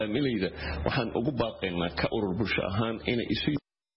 Milida waxaan ugu baaqaynaa ka urur bulsho ahaan inay isu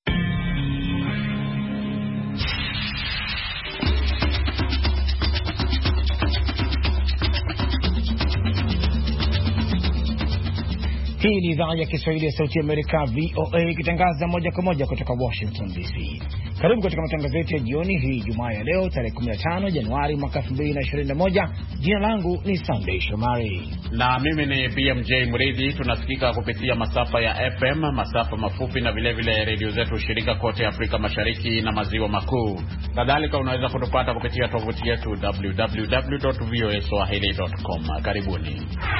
Hii ni idhaa ya Kiswahili ya Sauti ya Amerika VOA ikitangaza moja kwa moja kutoka Washington DC. Karibu katika matangazo yetu ya jioni hii Jumaa ya leo tarehe 15 Januari mwaka 2021. Jina langu ni Sunday Shomari na mimi ni BMJ Mridhi. Tunasikika kupitia masafa ya FM, masafa mafupi na vile vile redio zetu shirika kote Afrika Mashariki na Maziwa Makuu. Kadhalika unaweza kutupata kupitia tovuti yetu www.voaswahili.com. Karibuni.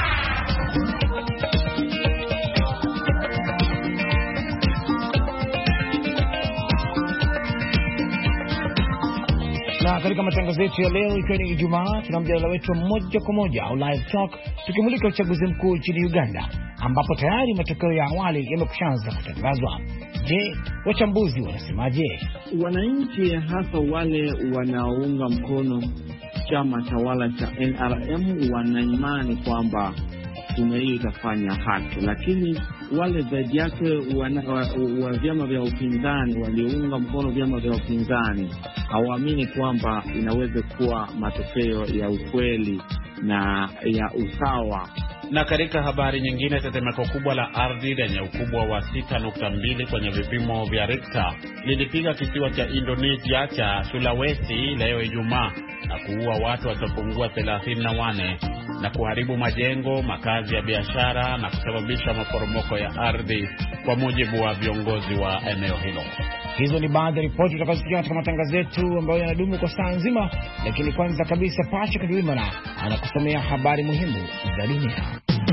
Na katika matangazo yetu ya leo, ikiwa ni Ijumaa, tuna mjadala wetu moja kwa moja au live talk tukimulika uchaguzi mkuu nchini Uganda, ambapo tayari matokeo ya awali yamekushaanza kutangazwa. Je, wachambuzi wanasemaje? Wananchi hasa wale wanaounga mkono chama tawala cha NRM wana imani kwamba tume hii itafanya haki, lakini wale zaidi yake wa vyama vya upinzani waliounga mkono vyama vya upinzani hawaamini kwamba inaweza kuwa matokeo ya ukweli na ya usawa. Na katika habari nyingine, tetemeko kubwa la ardhi lenye ukubwa wa 6.2 kwenye vipimo vya Richter lilipiga kisiwa cha Indonesia cha Sulawesi leo Ijumaa na kuua watu wasiopungua 34 na kuharibu majengo, makazi ya biashara na kusababisha maporomoko ya ardhi, kwa mujibu wa viongozi wa eneo hilo. Hizo ni baadhi ya ripoti tutakazosikia katika matangazo yetu ambayo yanadumu kwa saa nzima, lakini kwanza kabisa Patrick Ndwimana anakusomea habari muhimu za dunia.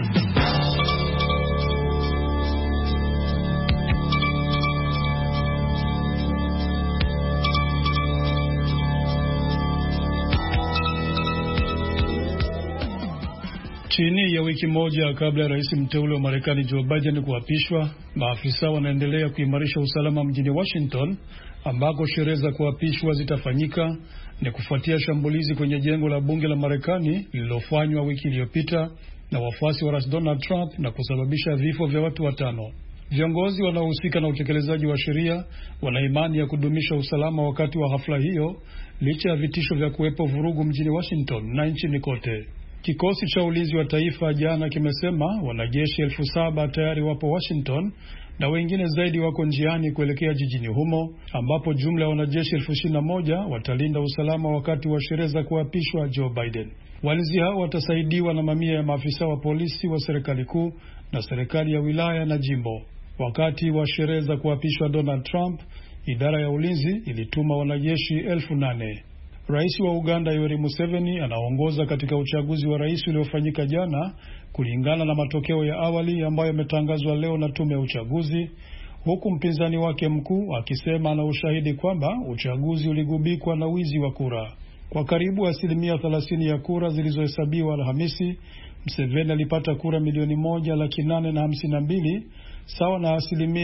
Chini ya wiki moja kabla ya rais mteule wa Marekani Joe Biden kuapishwa, maafisa wanaendelea kuimarisha usalama mjini Washington ambako sherehe za kuapishwa zitafanyika, ni kufuatia shambulizi kwenye jengo la bunge la Marekani lililofanywa wiki iliyopita na wafuasi wa rais Donald Trump na kusababisha vifo vya watu 5. Viongozi wanaohusika na utekelezaji wa sheria wana imani ya kudumisha usalama wakati wa hafla hiyo, licha ya vitisho vya kuwepo vurugu mjini Washington na nchini kote. Kikosi cha ulinzi wa taifa jana kimesema wanajeshi 7,000 tayari wapo Washington na wengine zaidi wako njiani kuelekea jijini humo, ambapo jumla ya wanajeshi 21,000 watalinda usalama wakati wa sherehe za kuapishwa Joe Biden. Walinzi hao watasaidiwa na mamia ya maafisa wa polisi wa serikali kuu na serikali ya wilaya na jimbo. Wakati wa sherehe za kuapishwa Donald Trump, idara ya ulinzi ilituma wanajeshi 8,000. Rais wa Uganda Yoweri Museveni anaongoza katika uchaguzi wa rais uliofanyika jana kulingana na matokeo ya awali ambayo yametangazwa leo na tume ya uchaguzi, huku mpinzani wake mkuu akisema ana ushahidi kwamba uchaguzi uligubikwa na wizi wa kura. Kwa karibu 30% ya kura zilizohesabiwa Alhamisi, Museveni alipata kura 1,852,000 sawa na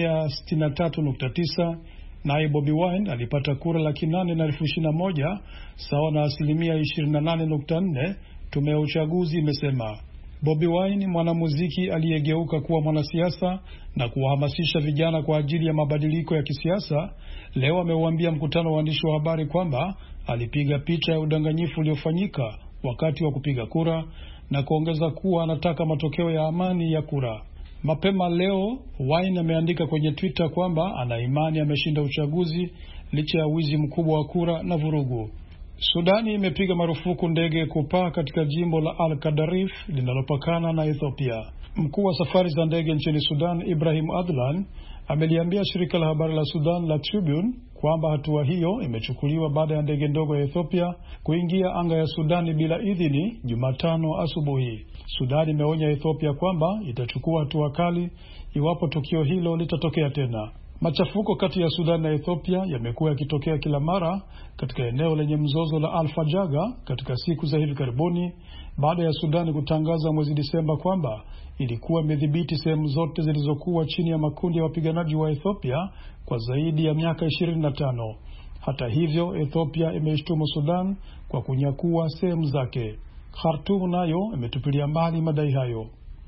63.9. Naye Bobi Wine alipata kura 821,021 sawa na 28.4, tume ya uchaguzi imesema. Bobi Wine, mwanamuziki aliyegeuka kuwa mwanasiasa na kuwahamasisha vijana kwa ajili ya mabadiliko ya kisiasa, leo ameuambia mkutano wa waandishi wa habari kwamba alipiga picha ya udanganyifu uliofanyika wakati wa kupiga kura na kuongeza kuwa anataka matokeo ya amani ya kura. Mapema leo Wine ameandika kwenye Twitter kwamba ana imani ameshinda uchaguzi licha ya wizi mkubwa wa kura na vurugu. Sudani imepiga marufuku ndege kupaa katika jimbo la Al-Qadarif linalopakana na Ethiopia. Mkuu wa safari za ndege nchini Sudan Ibrahim Adlan ameliambia shirika la habari la Sudan la Tribune kwamba hatua hiyo imechukuliwa baada ya ndege ndogo ya Ethiopia kuingia anga ya Sudani bila idhini Jumatano asubuhi. Sudani imeonya Ethiopia kwamba itachukua hatua kali iwapo tukio hilo litatokea tena. Machafuko kati ya Sudan na Ethiopia yamekuwa yakitokea kila mara katika eneo lenye mzozo la Al-Fajaga katika siku za hivi karibuni, baada ya Sudani kutangaza mwezi Disemba kwamba ilikuwa imedhibiti sehemu zote zilizokuwa chini ya makundi ya wapiganaji wa Ethiopia kwa zaidi ya miaka 25. Hata hivyo, Ethiopia imeishtumu Sudan kwa kunyakua sehemu zake. Khartoum nayo imetupilia mbali madai hayo.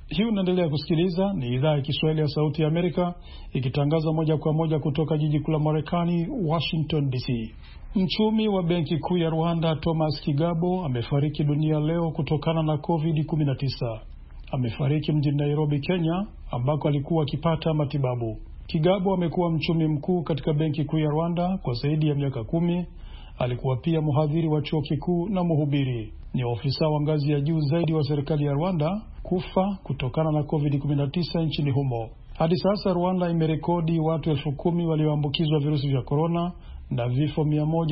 Hii unaendelea kusikiliza, ni idhaa ya Kiswahili ya Sauti ya Amerika ikitangaza moja kwa moja kutoka jiji kuu la Marekani, Washington DC. Mchumi wa Benki Kuu ya Rwanda Thomas Kigabo amefariki dunia leo kutokana na COVID-19. Amefariki mjini Nairobi, Kenya, ambako alikuwa akipata matibabu. Kigabo amekuwa mchumi mkuu katika Benki Kuu ya Rwanda kwa zaidi ya miaka 10. Alikuwa pia mhadhiri wa chuo kikuu na mhubiri. Ni ofisa wa ngazi ya juu zaidi wa serikali ya Rwanda kufa kutokana na COVID-19 nchini humo. Hadi sasa Rwanda imerekodi watu 10,000 walioambukizwa virusi vya korona na vifo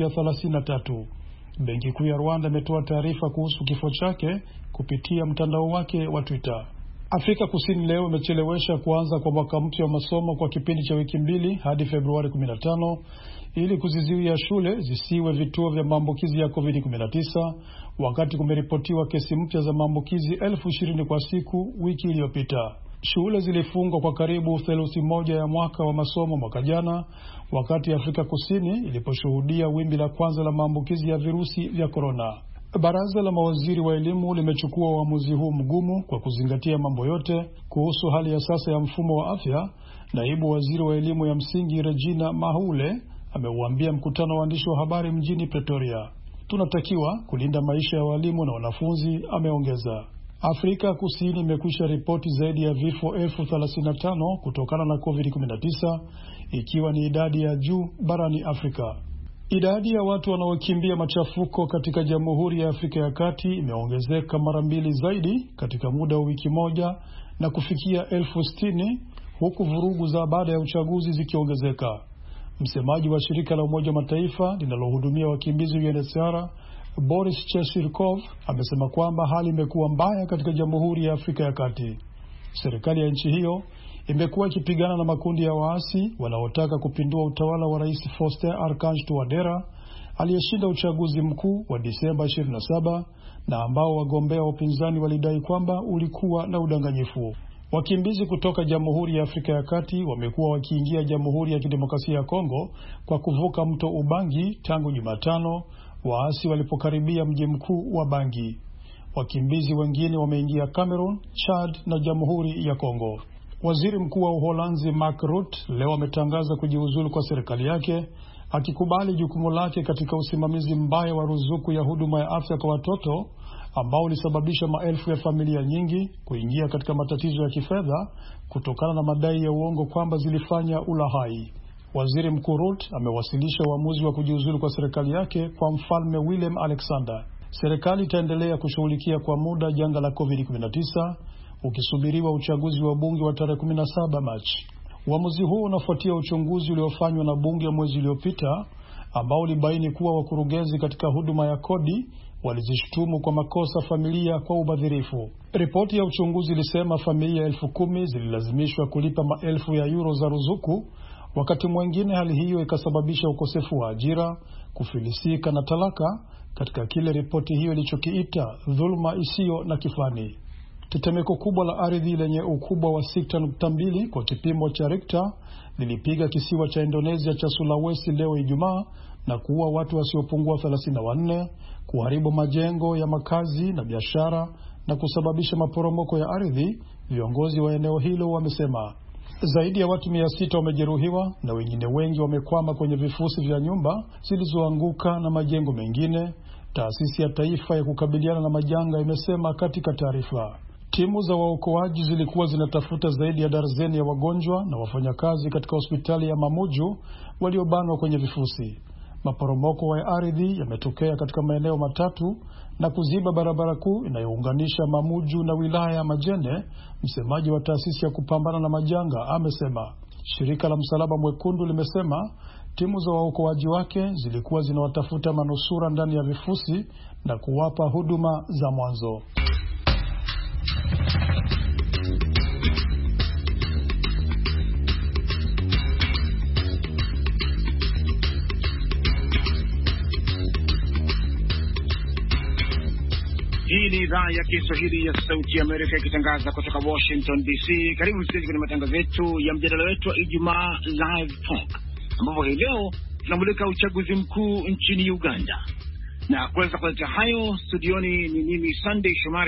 133. Benki Kuu ya Rwanda imetoa taarifa kuhusu kifo chake kupitia mtandao wake wa Twitter. Afrika Kusini leo imechelewesha kuanza kwa mwaka mpya wa masomo kwa kipindi cha wiki 2 hadi Februari 15 ili kuzizuia shule zisiwe vituo vya maambukizi ya COVID-19, wakati kumeripotiwa kesi mpya za maambukizi 20,000 kwa siku wiki iliyopita. Shule zilifungwa kwa karibu theluthi moja ya mwaka wa masomo mwaka jana, wakati Afrika Kusini iliposhuhudia wimbi la kwanza la maambukizi ya virusi vya korona. Baraza la mawaziri wa elimu limechukua uamuzi huu mgumu kwa kuzingatia mambo yote kuhusu hali ya sasa ya mfumo wa afya. Naibu waziri wa elimu ya msingi Regina Mahule ameuambia mkutano wa waandishi wa habari mjini Pretoria. Tunatakiwa kulinda maisha ya walimu na wanafunzi, ameongeza. Afrika Kusini imekwisha ripoti zaidi ya vifo 35,000 kutokana na COVID-19, ikiwa ni idadi ya juu barani Afrika. Idadi ya watu wanaokimbia machafuko katika Jamhuri ya Afrika ya Kati imeongezeka mara 2 zaidi katika muda wa wiki moja na kufikia 60,000, huku vurugu za baada ya uchaguzi zikiongezeka. Msemaji wa shirika la Umoja Mataifa linalohudumia wakimbizi UNHCR, Boris Chesirkov, amesema kwamba hali imekuwa mbaya katika Jamhuri ya Afrika ya Kati. Serikali ya nchi hiyo imekuwa ikipigana na makundi ya waasi wanaotaka kupindua utawala wa Rais Faustin Archange Touadera aliyeshinda uchaguzi mkuu wa Disemba 27 na ambao wagombea wa upinzani walidai kwamba ulikuwa na udanganyifu. Wakimbizi kutoka Jamhuri ya Afrika ya Kati wamekuwa wakiingia Jamhuri ya Kidemokrasia ya Kongo kwa kuvuka mto Ubangi tangu Jumatano waasi walipokaribia mji mkuu wa Bangi. Wakimbizi wengine wameingia Cameroon, Chad na Jamhuri ya Kongo. Waziri Mkuu wa Uholanzi Mark Rutte leo ametangaza kujiuzulu kwa serikali yake, akikubali jukumu lake katika usimamizi mbaya wa ruzuku ya huduma ya afya kwa watoto ambao ulisababisha maelfu ya familia nyingi kuingia katika matatizo ya kifedha kutokana na madai ya uongo kwamba zilifanya ulahai. Waziri Mkuu Rutte amewasilisha uamuzi wa kujiuzulu kwa serikali yake kwa Mfalme Willem Alexander. Serikali itaendelea kushughulikia kwa muda janga la COVID-19 ukisubiriwa uchaguzi wa bunge wa tarehe 17 Machi. Uamuzi huu unafuatia uchunguzi uliofanywa na bunge mwezi uliopita ambao ulibaini kuwa wakurugenzi katika huduma ya kodi walizishtumu kwa makosa familia kwa ubadhirifu. Ripoti ya uchunguzi ilisema familia 10,000 zililazimishwa kulipa maelfu ya euro za ruzuku. Wakati mwingine hali hiyo ikasababisha ukosefu wa ajira, kufilisika na talaka, katika kile ripoti hiyo ilichokiita dhuluma isiyo na kifani. Tetemeko kubwa la ardhi lenye ukubwa wa 6.2 kwa kipimo cha Richter lilipiga kisiwa cha Indonesia cha Sulawesi leo Ijumaa na kuua watu wasiopungua 34, kuharibu majengo ya makazi na biashara na kusababisha maporomoko ya ardhi, viongozi wa eneo hilo wamesema. Zaidi ya watu 600 wamejeruhiwa na wengine wengi wamekwama kwenye vifusi vya nyumba zilizoanguka na majengo mengine, taasisi ya taifa ya kukabiliana na majanga imesema katika taarifa. Timu za waokoaji zilikuwa zinatafuta zaidi ya darzeni ya wagonjwa na wafanyakazi katika hospitali ya Mamuju waliobanwa kwenye vifusi. Maporomoko ya ardhi yametokea katika maeneo matatu na kuziba barabara kuu inayounganisha Mamuju na wilaya ya Majene, msemaji wa taasisi ya kupambana na majanga amesema. Shirika la Msalaba Mwekundu limesema timu za waokoaji wake zilikuwa zinawatafuta manusura ndani ya vifusi na kuwapa huduma za mwanzo. Hii ni idhaa ya Kiswahili ya Sauti ya Amerika ikitangaza kutoka Washington DC. Karibu sisi kwenye matangazo yetu ya mjadala wetu wa Ijumaa Live Talk, ambapo hii leo tunamulika uchaguzi mkuu nchini Uganda. Na kuweza kuleta hayo studioni ni mimi Sunday Shomari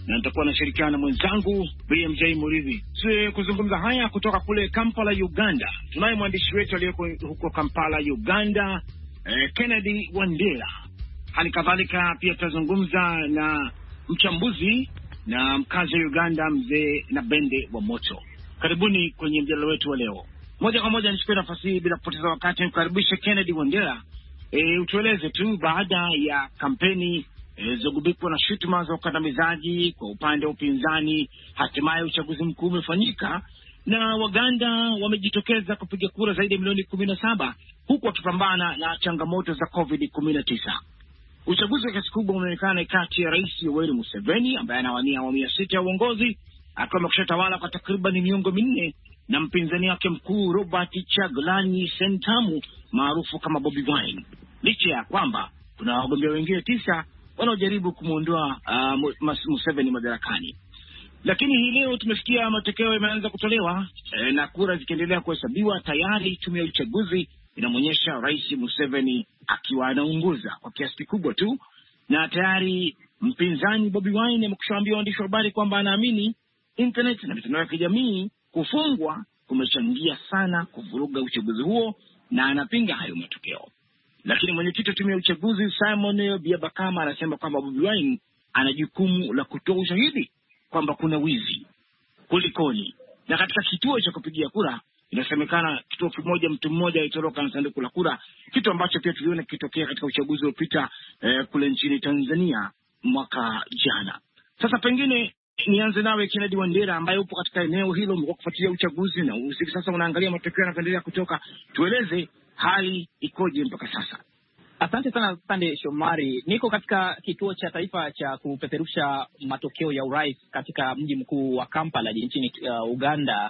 na nitakuwa nashirikiana na mwenzangu BMJ Muridhi kuzungumza haya kutoka kule Kampala, Uganda. Tunaye mwandishi wetu aliyeko huko Kampala, Uganda, Kennedy Wandera. Hali kadhalika pia tutazungumza na mchambuzi na mkazi wa Uganda, mzee Nabende wa Moto. Karibuni kwenye mjadala wetu wa leo. Moja kwa moja nichukue nafasi hii bila kupoteza wakati nikaribishe Kennedy Wandera. Utueleze tu, baada ya kampeni zogubikwa na shutuma za ukandamizaji kwa upande wa upinzani, hatimaye uchaguzi mkuu umefanyika na Waganda wamejitokeza kupiga kura zaidi ya milioni 17 huku wakipambana na changamoto za COVID-19. Uchaguzi wa kiasi kubwa umeonekana kati ya Rais Yoweri Museveni ambaye anawania awamu ya 6 ya uongozi akiwa amekwishatawala kwa takriban miongo 4 na mpinzani wake mkuu Robert Kyagulanyi Ssentamu maarufu kama Bobi Wine. Licha ya kwamba kuna wagombea wengine 9 wanaojaribu kumuondoa Museveni madarakani. Lakini hii leo tumesikia matokeo yameanza kutolewa na kura zikiendelea kuhesabiwa. Tayari tume ya uchaguzi inamuonyesha Rais Museveni akiwa anaongoza kwa kiasi kikubwa tu, na tayari mpinzani Bobi Wine amekushaambia waandishi wa habari kwamba anaamini internet na mitandao ya kijamii kufungwa kumechangia sana kuvuruga uchaguzi huo na anapinga hayo matokeo. Lakini mwenyekiti wa tume ya uchaguzi Simon Byabakama anasema kwamba Bobi Wine ana jukumu la kutoa ushahidi kwamba kuna wizi. Kulikoni? Na katika kituo cha kupigia kura inasemekana kituo kimoja mtu mmoja alitoroka na sanduku la kura, kitu ambacho pia tuliona kitokea katika uchaguzi uliopita kule nchini Tanzania mwaka jana. Sasa pengine nianze nawe Kennedy Wandera ambaye upo katika eneo hilo, umekuwa kufuatilia uchaguzi na usiku sasa unaangalia matokeo yanaendelea kutoka. Tueleze hali ikoje mpaka sasa? Asante sana Sande Shomari. Niko katika kituo cha taifa cha kupeperusha matokeo ya urais katika mji mkuu wa Kampala nchini Uganda,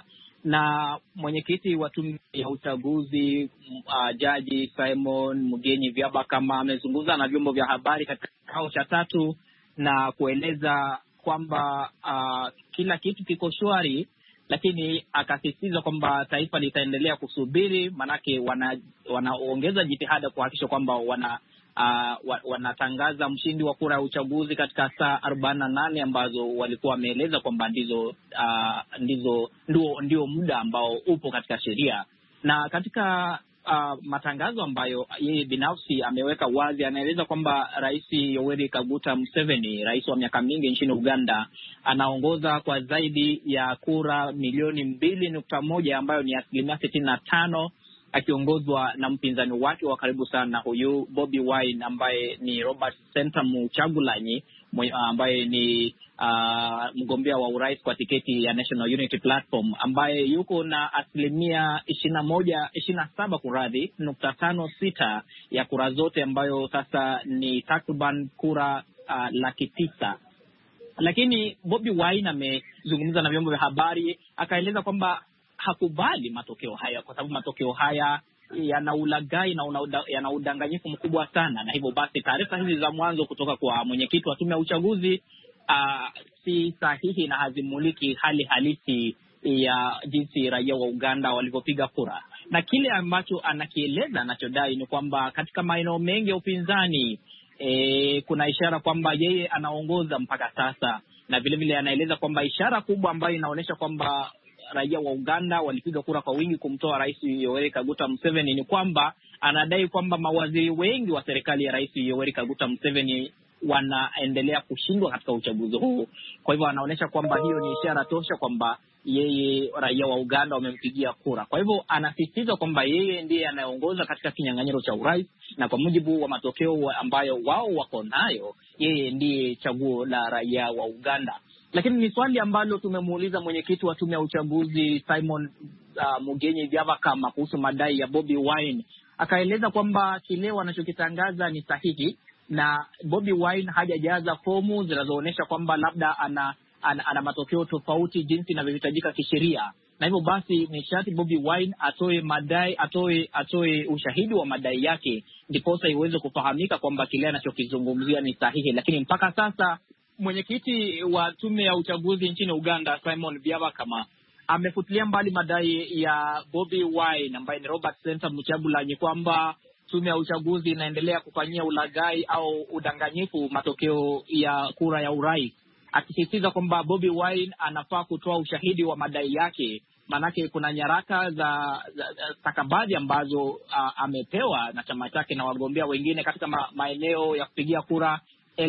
na mwenyekiti wa tume ya uchaguzi Jaji Simon Mugenyi Byabakama amezungumza na vyombo vya habari katika kikao cha 3 na kueleza kwamba kila kitu kiko shwari, lakini akasisitiza kwamba taifa litaendelea kusubiri, manake wanaongeza jitihada kuhakikisha kwamba wanatangaza mshindi wa kura ya uchaguzi katika saa 48 ambazo walikuwa wameeleza kwamba ndio muda ambao upo katika sheria. Na katika matangazo ambayo yeye binafsi ameweka wazi, anaeleza kwamba Rais Yoweri Kaguta Museveni, rais wa miaka mingi nchini Uganda, anaongoza kwa zaidi ya kura milioni 2.1 ambayo ni 65%, akiongozwa na mpinzani wake wa karibu sana huyu Bobi Wine ambaye ni Robert Kyagulanyi ambaye ni mgombea wa urais kwa tiketi ya National Unity Platform ambaye yuko na 27.56% ya kura zote, ambayo sasa ni takriban kura 900,000. Lakini Bobi Wine amezungumza na vyombo vya habari akaeleza kwamba hakubali matokeo haya kwa sababu matokeo haya yana ulaghai na yana udanganyifu mkubwa sana, na hivyo basi taarifa hizi za mwanzo kutoka kwa mwenyekiti wa tume ya uchaguzi si sahihi na hazimuliki hali halisi ya jinsi raia wa Uganda walivyopiga kura. Na kile ambacho anakieleza, anachodai ni kwamba katika maeneo mengi ya upinzani kuna ishara kwamba yeye anaongoza mpaka sasa, na vile vile anaeleza kwamba ishara kubwa ambayo inaonyesha kwamba raia wa Uganda walipiga kura kwa wingi kumtoa Rais Yoweri Kaguta Museveni ni kwamba anadai kwamba mawaziri wengi wa serikali ya Rais Yoweri Kaguta Museveni wanaendelea kushindwa katika uchaguzi huu. Kwa hivyo anaonyesha kwamba hiyo ni ishara tosha kwamba yeye raia wa Uganda wamempigia kura. Kwa hivyo anasisitiza kwamba yeye ndiye anayeongoza katika kinyang'anyiro cha urais, na kwa mujibu wa matokeo ambayo wao wako nayo, yeye ndiye chaguo la raia wa Uganda. Lakini ni swali ambalo tumemuuliza mwenyekiti wa tume ya uchaguzi Simon Mugenyi Byabakama kuhusu madai ya Bobi Wine. Akaeleza kwamba kile wanachokitangaza ni sahihi na Bobi Wine hajajaza fomu zinazoonyesha kwamba labda ana matokeo tofauti jinsi inavyohitajika kisheria. Na hivyo basi ni sharti Bobi Wine atoe ushahidi wa madai yake ndiposa iweze kufahamika kwamba kile anachokizungumzia ni sahihi. Lakini mpaka sasa mwenyekiti wa tume ya uchaguzi nchini Uganda Simon Byabakama amefutilia mbali madai ya Bobi Wine ambaye ni Robert Kyagulanyi kwamba tume ya uchaguzi inaendelea kufanyia ulaghai au udanganyifu matokeo ya kura ya urais. akisisitiza kwamba Bobi Wine anafaa kutoa ushahidi wa madai yake. Maanake kuna nyaraka za stakabadhi ambazo amepewa na chama chake na wagombea wengine katika maeneo ya kupigia kura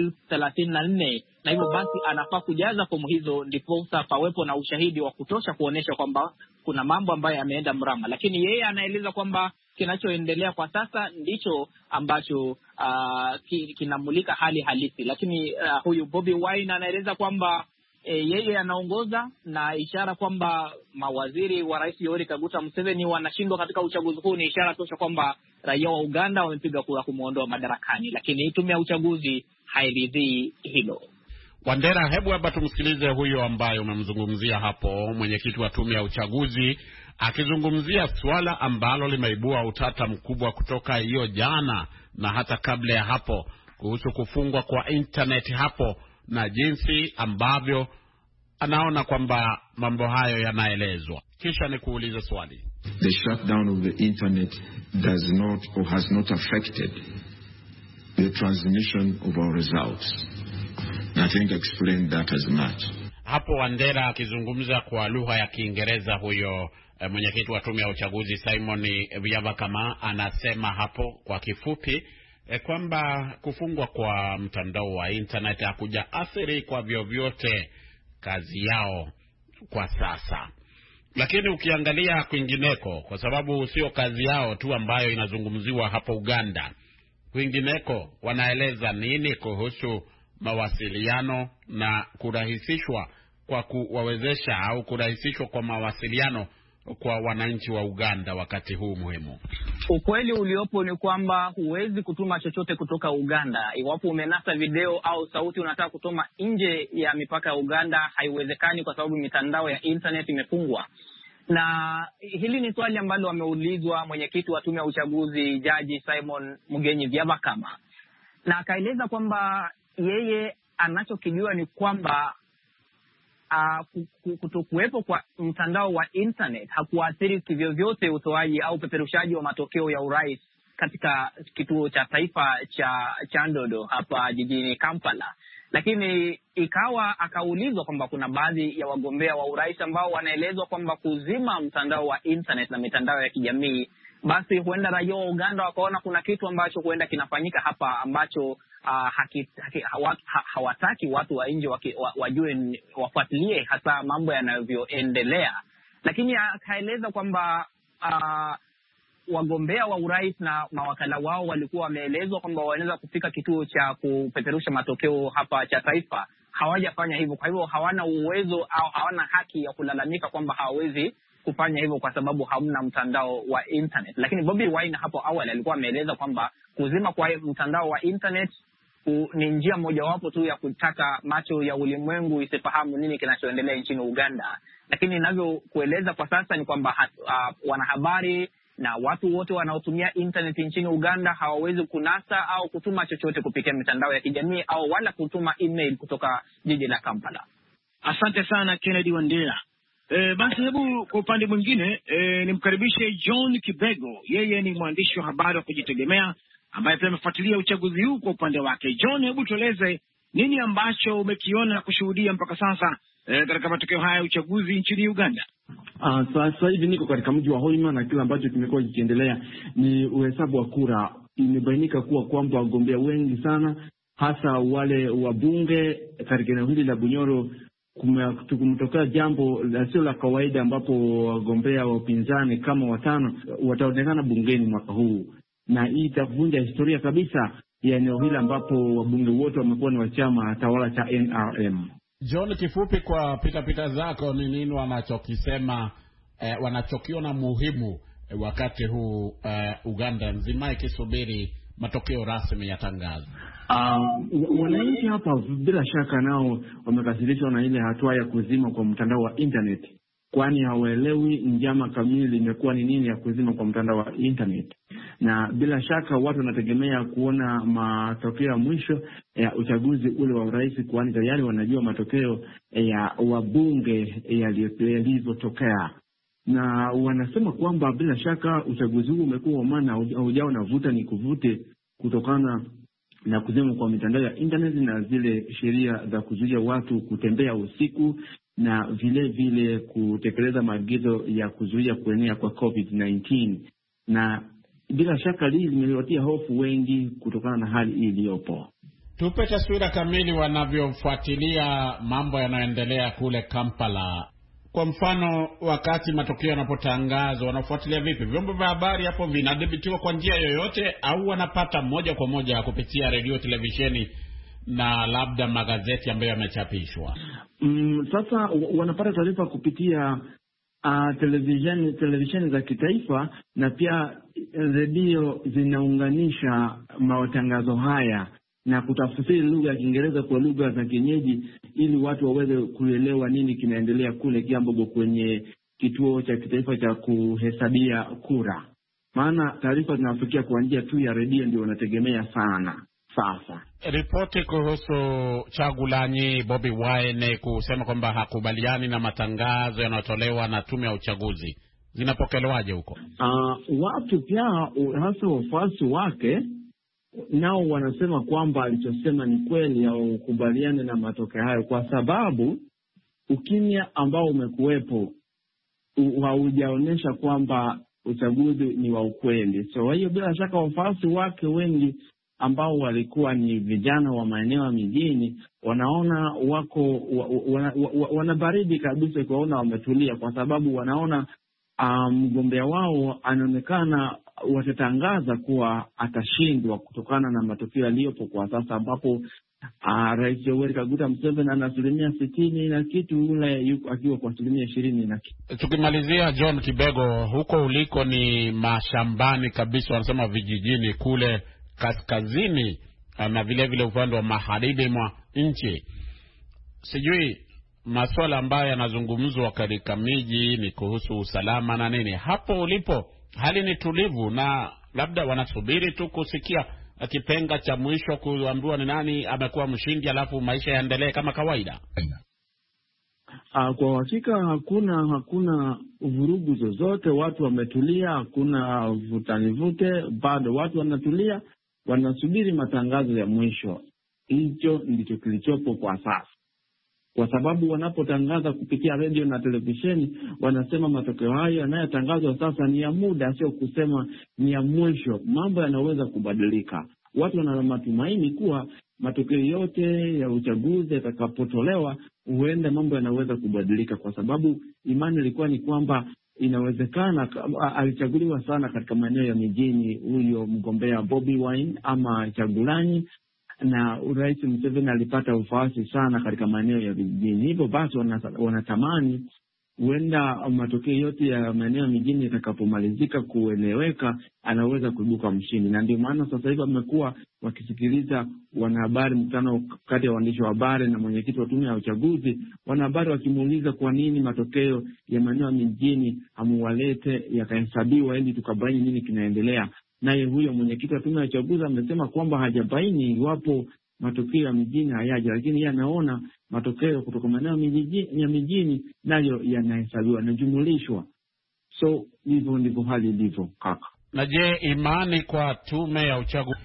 34,000, na hivyo basi anafaa kujaza fomu hizo ndiposa pawepo na ushahidi wa kutosha kuonesha kwamba kuna mambo ambayo yameenda mrama. Lakini yeye anaeleza kwamba kinachoendelea kwa sasa ndicho ambacho kinamulika hali halisi. Lakini huyu Bobi Wine anaeleza kwamba yeye anaongoza, na ishara kwamba mawaziri wa Rais Yoweri Kaguta Museveni wanashindwa katika uchaguzi huu ni ishara tosha kwamba raia wa Uganda wamepiga kura kumuondoa madarakani, lakini tume ya uchaguzi hairidhii hilo. Wandera, hebu hapa tumsikilize huyo ambaye umemzungumzia hapo, mwenyekiti wa tume ya uchaguzi, akizungumzia swala ambalo limeibua utata mkubwa kutoka hiyo jana na hata kabla ya hapo, kuhusu kufungwa kwa internet hapo na jinsi ambavyo anaona kwamba mambo hayo yanaelezwa. Kisha nikuulize swali. The shutdown of the internet does not or has not affected the transmission of our results. I think I explained that as much. Hapo Wandera akizungumza kwa lugha ya Kiingereza, huyo mwenyekiti wa tume ya uchaguzi Simon Byabakama anasema hapo kwa kifupi kwamba kufungwa kwa mtandao wa internet hakuja athiri kwa vyovyote kazi yao kwa sasa. Lakini ukiangalia kwingineko, kwa sababu sio kazi yao tu ambayo inazungumziwa hapo Uganda, kwingineko wanaeleza nini kuhusu mawasiliano na kurahisishwa kwa kuwawezesha au kurahisishwa kwa mawasiliano kwa wananchi wa Uganda wakati huu muhimu? Ukweli uliopo ni kwamba huwezi kutuma chochote kutoka Uganda. Iwapo umenasa video au sauti unataka kutuma nje ya mipaka ya Uganda, haiwezekani kwa sababu mitandao ya internet imefungwa. Na hili ni swali ambalo ameulizwa mwenyekiti wa tume ya uchaguzi Jaji Simon Mugenyi Byabakama, na akaeleza kwamba yeye anachokijua ni kwamba kutokuwepo kwa mtandao wa internet hakuathiri kivyovyote utoaji au peperushaji wa matokeo ya urais katika kituo cha taifa cha Chandodo hapa jijini Kampala. Lakini akaulizwa kwamba kuna baadhi ya wagombea wa urais ambao wanaelezwa kwamba kuzima mtandao wa internet na mitandao ya kijamii, basi huenda raia wa Uganda wakaona kuna kitu ambacho huenda kinafanyika hapa ambacho hawataki watu wa nje wajue, wafuatilie hasa mambo yanavyoendelea. Lakini akaeleza kwamba wagombea wa urais na mawakala wao walikuwa wameelezwa kwamba wanaweza kufika kituo cha kupeperusha matokeo hapa cha taifa. Hawajafanya hivyo, kwa hivyo hawana uwezo au hawana haki ya kulalamika kwamba hawawezi kufanya hivyo kwa sababu hamna mtandao wa internet. Lakini Bobi Wine hapo awali alikuwa ameeleza kwamba kuzima kwa mtandao wa internet ni njia mojawapo tu ya kutaka macho ya ulimwengu isifahamu nini kinachoendelea nchini Uganda. Lakini ninavyokueleza kwa sasa ni kwamba wanahabari na watu wote wanaotumia internet nchini Uganda hawawezi kunasa au kutuma chochote kupitia mitandao ya kijamii au wala kutuma email kutoka jiji la Kampala. Asante sana Kennedy Wandera. Basi hebu kwa upande mwingine nimkaribishe John Kibego. Yeye ni mwandishi wa habari wa kujitegemea ambaye pia amefuatilia uchaguzi huu kwa upande wake. John, hebu tueleze nini ambacho umekiona na kushuhudia mpaka sasa katika matokeo haya ya uchaguzi nchini Uganda? Sasa hivi niko katika mji wa Hoima na kile ambacho kimekuwa kikiendelea ni uhesabu wa kura. Imebainika kwamba wagombea wengi sana, hasa wale wabunge katika eneo hili la Bunyoro, kumetokea jambo sio la kawaida ambapo wagombea wa upinzani kama 5 wataonekana bungeni mwaka huu, na hii itavunja historia kabisa ya eneo hili ambapo wabunge wote wamekuwa ni wa chama tawala cha NRM. John, kifupi kwa pita zako, ni nini wanachokisema wanachokiona muhimu wakati huu Uganda nzima ikisubiri matokeo rasmi ya tangazo? Wananchi hapa bila shaka nao wamekasirishwa na ile hatua ya kuzima kwa mtandao wa internet, kwani hawaelewi njama kamili imekuwa ni nini ya kuzima kwa mtandao wa internet. Na bila shaka watu wanategemea kuona matokeo ya mwisho ya uchaguzi ule wa urais, kwani tayari wanajua matokeo ya wabunge yalivyotokea. Na wanasema kwamba bila shaka uchaguzi huu umekuwa maana hujao na vuta ni kuvute kutokana na kuzima kwa mitandao ya internet na zile sheria za kuzuia watu kutembea usiku na vile vile kutekeleza maagizo ya kuzuia kuenea kwa COVID-19. Na bila shaka hili limewatia hofu wengi kutokana na hali hii iliyopo. Tupe taswira kamili wanavyofuatilia mambo yanayoendelea kule Kampala. Kwa mfano, wakati matokeo yanapotangazwa, wanafuatilia vipi? Vyombo vya habari hapo vinadhibitiwa kwa njia yoyote au wanapata moja kwa moja kupitia redio, televisheni na labda magazeti ambayo yamechapishwa? Sasa wanapata taarifa kupitia televisheni za kitaifa, na pia redio zinaunganisha matangazo haya na kutafsiri lugha ya Kiingereza kwa lugha za kienyeji ili watu waweze kuelewa nini kinaendelea kule Kiambogo kwenye kituo cha kitaifa cha kuhesabia kura. Maana taarifa zinafikia kwa njia tu ya redio ndio wanategemea sana. Sasa ripoti kuhusu Chagulanyi Bobi Wine kusema kwamba hakubaliani na matangazo yanayotolewa na tume ya uchaguzi zinapokelewaje huko? Watu pia hasa wafuasi wake nao wanasema kwamba alichosema ni kweli au kubaliane na matokeo hayo, kwa sababu ukimya ambao umekuwepo haujaonyesha kwamba uchaguzi ni wa ukweli. So hiyo bila shaka wafuasi wake wengi ambao walikuwa ni vijana wa maeneo ya mijini wanaona wako wanabaridi kabisa kuona wametulia, kwa sababu wanaona mgombea wao anaonekana watatangaza kuwa atashindwa kutokana na matokeo yaliyopo kwa sasa, ambapo Rais Yoweri Kaguta Museveni ana 60% na kitu, yule akiwa kwa 20% na kitu. Tukimalizia, John Kibego, huko uliko ni mashambani kabisa, wanasema vijijini kule kaskazini na vile vile upande wa magharibi mwa nchi. Sijui masuala ambayo yanazungumzwa katika miji ni kuhusu usalama na nini. Hapo ulipo hali ni tulivu na labda wanasubiri tu kusikia kipenga cha mwisho kuambiwa ni nani amekuwa mshindi, alafu maisha yaendelee kama kawaida? Kwa hakika hakuna vurugu zozote, watu wametulia, hakuna vutanivute, bado watu wanatulia, wanasubiri matangazo ya mwisho. Hicho ndicho kilichopo kwa sasa, kwa sababu wanapotangaza kupitia redio na televisheni wanasema matokeo hayo yanayotangazwa sasa ni ya muda, sio kusema ni ya mwisho. Mambo yanaweza kubadilika. Watu wana matumaini kuwa matokeo yote ya uchaguzi yatakapotolewa huenda mambo yanaweza kubadilika, kwa sababu imani ilikuwa ni kwamba inawezekana. Alichaguliwa sana katika maeneo ya mijini huyo mgombea Bobi Wine ama Chagulanyi, na Rais Museveni alipata ufuasi sana katika maeneo ya vijijini. Hivyo basi wanatamani huenda matokeo yote ya maeneo ya mijini yatakapomalizika kueleweka, anaweza kuibuka mshindi. Na ndio maana sasa hivi wamekuwa wakisikiliza wanahabari, mkutano kati ya waandishi wa habari na mwenyekiti wa tume ya uchaguzi, wanahabari wakimuuliza kwa nini matokeo ya maeneo ya mijini hamuwalete yakahesabiwa ili tukabaini nini kinaendelea. Naye huyo mwenyekiti wa tume ya uchaguzi amesema kwamba hajabaini iwapo matokeo ya mijini hayaja, lakini yeye anaona matokeo kutoka maeneo ya mijini nayo yanahesabiwa na jumulishwa. So hivyo ndivyo hali ilivyo, kaka. Na je, imani kwa tume ya uchaguzi?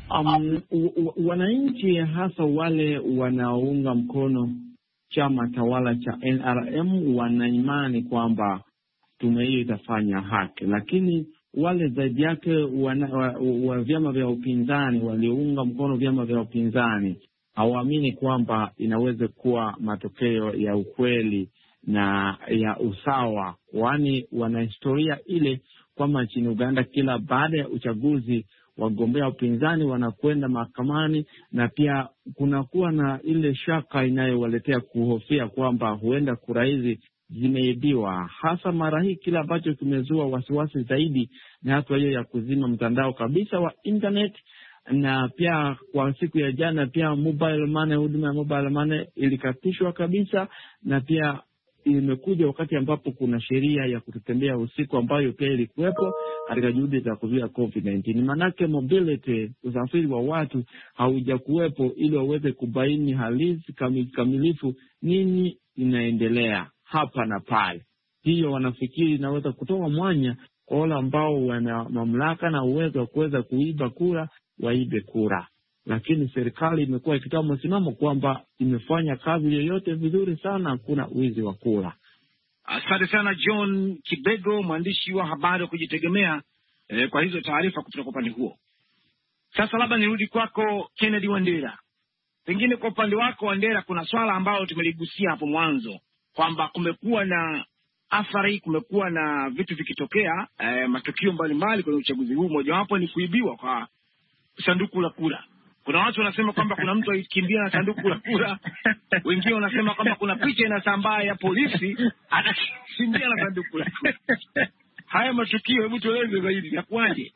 Wananchi hasa wale wanaounga mkono chama tawala cha NRM wana imani kwamba tume hiyo itafanya haki, lakini wale zaidi yake wa vyama vya upinzani waliounga mkono vyama vya upinzani hawaamini kwamba inaweza kuwa matokeo ya ukweli na ya usawa, kwani wana historia ile kwamba nchini Uganda kila baada ya uchaguzi wagombea upinzani wanakwenda mahakamani, na pia kunakuwa na ile shaka inayowaletea kuhofia kwamba huenda kura hizi zimeibiwa. Hasa mara hii kila ambacho kimezua wasiwasi zaidi na hatua hiyo ya kuzima mtandao kabisa wa internet, na pia kwa siku ya jana pia mobile money, huduma ya mobile money ilikatishwa kabisa, na pia imekuja wakati ambapo kuna sheria ya kutembea usiku ambayo pia ilikuwepo katika juhudi za kuzuia COVID-19. Manake mobility, usafiri wa watu haujakuwepo ili waweze kubaini halisi kamilifu nini inaendelea hapa na pale. Hiyo wanafikiri inaweza kutoa mwanya kwa wale ambao wana mamlaka na uwezo wa kuweza kuiba kura, waibe kura. lakini serikali imekuwa ikitoa msimamo kwamba imefanya kazi yoyote vizuri sana, hakuna wizi wa kura. Asante sana John Kibego, mwandishi wa habari wa kujitegemea, kwa hizo taarifa kutoka upande huo. Sasa labda nirudi kwako Kennedy Wandera. Pengine kwa upande wako Wandera, kuna swala ambalo tumeligusia hapo mwanzo kwamba kumekuwa na athari, kumekuwa na vitu vikitokea, matukio mbalimbali kwenye uchaguzi huu. Mojawapo ni kuibiwa kwa sanduku la kura. Kuna watu wanasema kwamba kuna mtu alikimbia na sanduku la kura. Wengine wanasema kwamba kuna picha inasambaa ya polisi anakimbia na sanduku la kura. Haya matukio, hebu tueleze zaidi, yakuaje?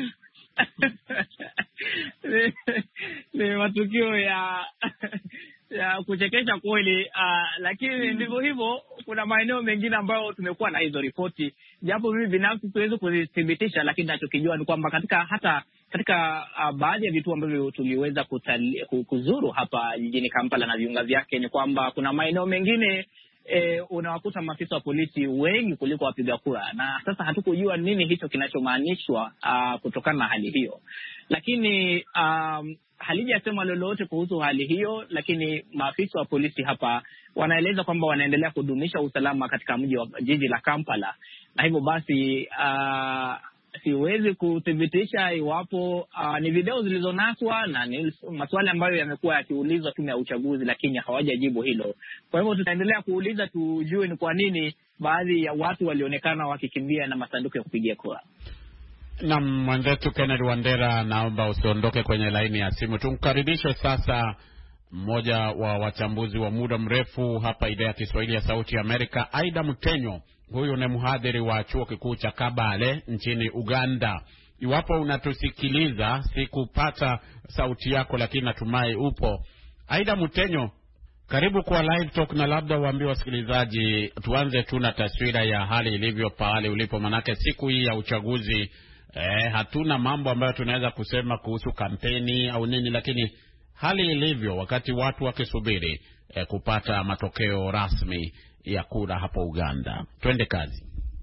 Ni matukio ya kuchekesha kweli, lakini ndivyo hivyo. Kuna maeneo mengine ambayo tumekuwa na hizo ripoti, japo mimi binafsi siwezi kuzithibitisha, lakini ninachokijua ni kwamba katika baadhi ya vituo ambavyo tuliweza kuzuru hapa jijini Kampala na viunga vyake, ni kwamba kuna maeneo mengine unawakuta maafisa wa polisi wengi kuliko wapiga kura, na sasa hatukujua nini hicho kinachomaanishwa kutokana na hali hiyo. Lakini halijasema lolote kuhusu hali hiyo, lakini maafisa wa polisi hapa wanaeleza kwamba wanaendelea kudumisha usalama katika jiji la Kampala, na hivyo basi siwezi kuthibitisha iwapo ni video zilizonaswa na ni maswali ambayo yamekuwa yakiulizwa tume ya uchaguzi, lakini hawajajibu hilo. Kwa hivyo tutaendelea kuuliza tujue ni kwa nini baadhi ya watu walionekana wakikimbia na masanduku ya kupigia kura. Na mwenzetu Kennedy Wandera, naomba usiondoke kwenye laini ya simu. Tumkaribishe sasa mmoja wa wachambuzi wa muda mrefu hapa idhaa ya Kiswahili ya Sauti ya Amerika, Aida Mutenyo. Huyu ni mhadhiri wa chuo kikuu cha Kabale nchini Uganda. Iwapo unatusikiliza, sikupata sauti yako lakini natumai upo. Aida Mutenyo, karibu kwa Live Talk, na labda waambie wasikilizaji, tuanze tu na taswira ya hali ilivyo pale ulipo, manake siku hii ya uchaguzi hatuna mambo ambayo tunaweza kusema kuhusu kampeni au nini, lakini hali ilivyo wakati watu wakisubiri kupata matokeo rasmi ya kura hapo Uganda. Twende kazi.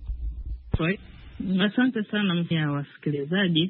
Asante sana mpya wasikilizaji.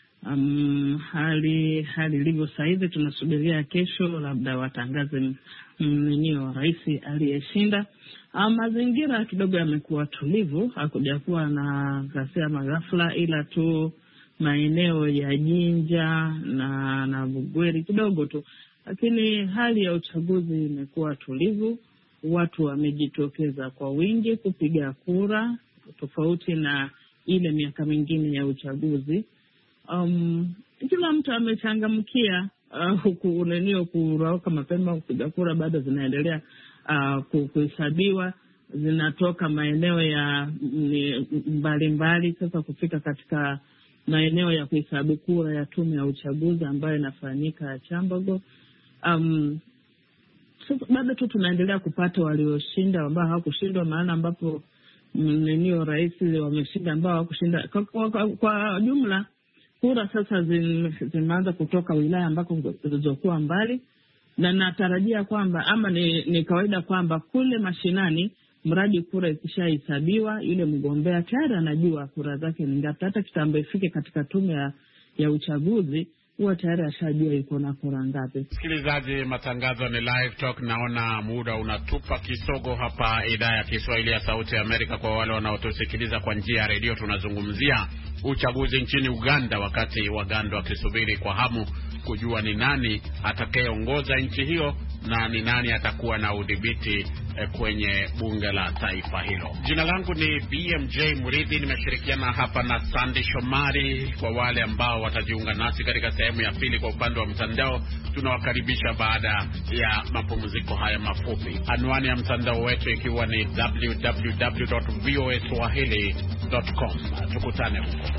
Hali ilivyo sasa hivi, tunasubiria kesho labda watangaze mwenyewe rais aliyeshinda. Mazingira kidogo yamekuwa tulivu, hakujakuwa na ghasia maghafla, ila tu maeneo ya Jinja na Bugweri kidogo tu, lakini hali ya uchaguzi imekuwa tulivu. Watu wamejitokeza kwa wingi kupiga kura, tofauti na ile miaka mingine ya uchaguzi. Kila mtu amechangamkia kurauka mapema kupiga kura. Bado zinaendelea kuhesabiwa, zinatoka maeneo ya mbalimbali sasa kufika katika maeneo ya kuhesabu kura ya tume ya uchaguzi ambayo inafanyika Chambogo. Sasa bado tu tunaendelea kupata walioshinda ambao hawakushindwa, maana ambapo rais wameshinda ambao hawakushinda. Kwa jumla kura sasa zimeanza kutoka wilaya ambako zilizokuwa mbali, na natarajia kwamba ama ni kawaida kwamba kule mashinani, mradi kura ikishahesabiwa, yule mgombea tayari anajua kura zake ni ngapi. Hata kitambo ifike katika tume ya uchaguzi, huwa tayari ashajua iko na kura ngapi. Msikilizaji, matangazo ni Live Talk. Naona muda unatupa kisogo hapa idhaa ya Kiswahili ya Sauti ya Amerika. Kwa wale wanaotusikiliza kwa njia ya redio, tunazungumzia uchaguzi nchini Uganda, wakati Waganda wakisubiri kwa hamu kujua ni nani atakayeongoza nchi hiyo na ni nani atakuwa na udhibiti kwenye bunge la taifa hilo. Jina langu ni BMJ Muridhi, nimeshirikiana hapa na Sandy Shomari. Kwa wale ambao watajiunga nasi katika sehemu ya pili kwa upande wa mtandao, tunawakaribisha baada ya mapumziko haya mafupi. Anwani ya mtandao wetu ikiwa ni www.voaswahili.com. Tukutane huko.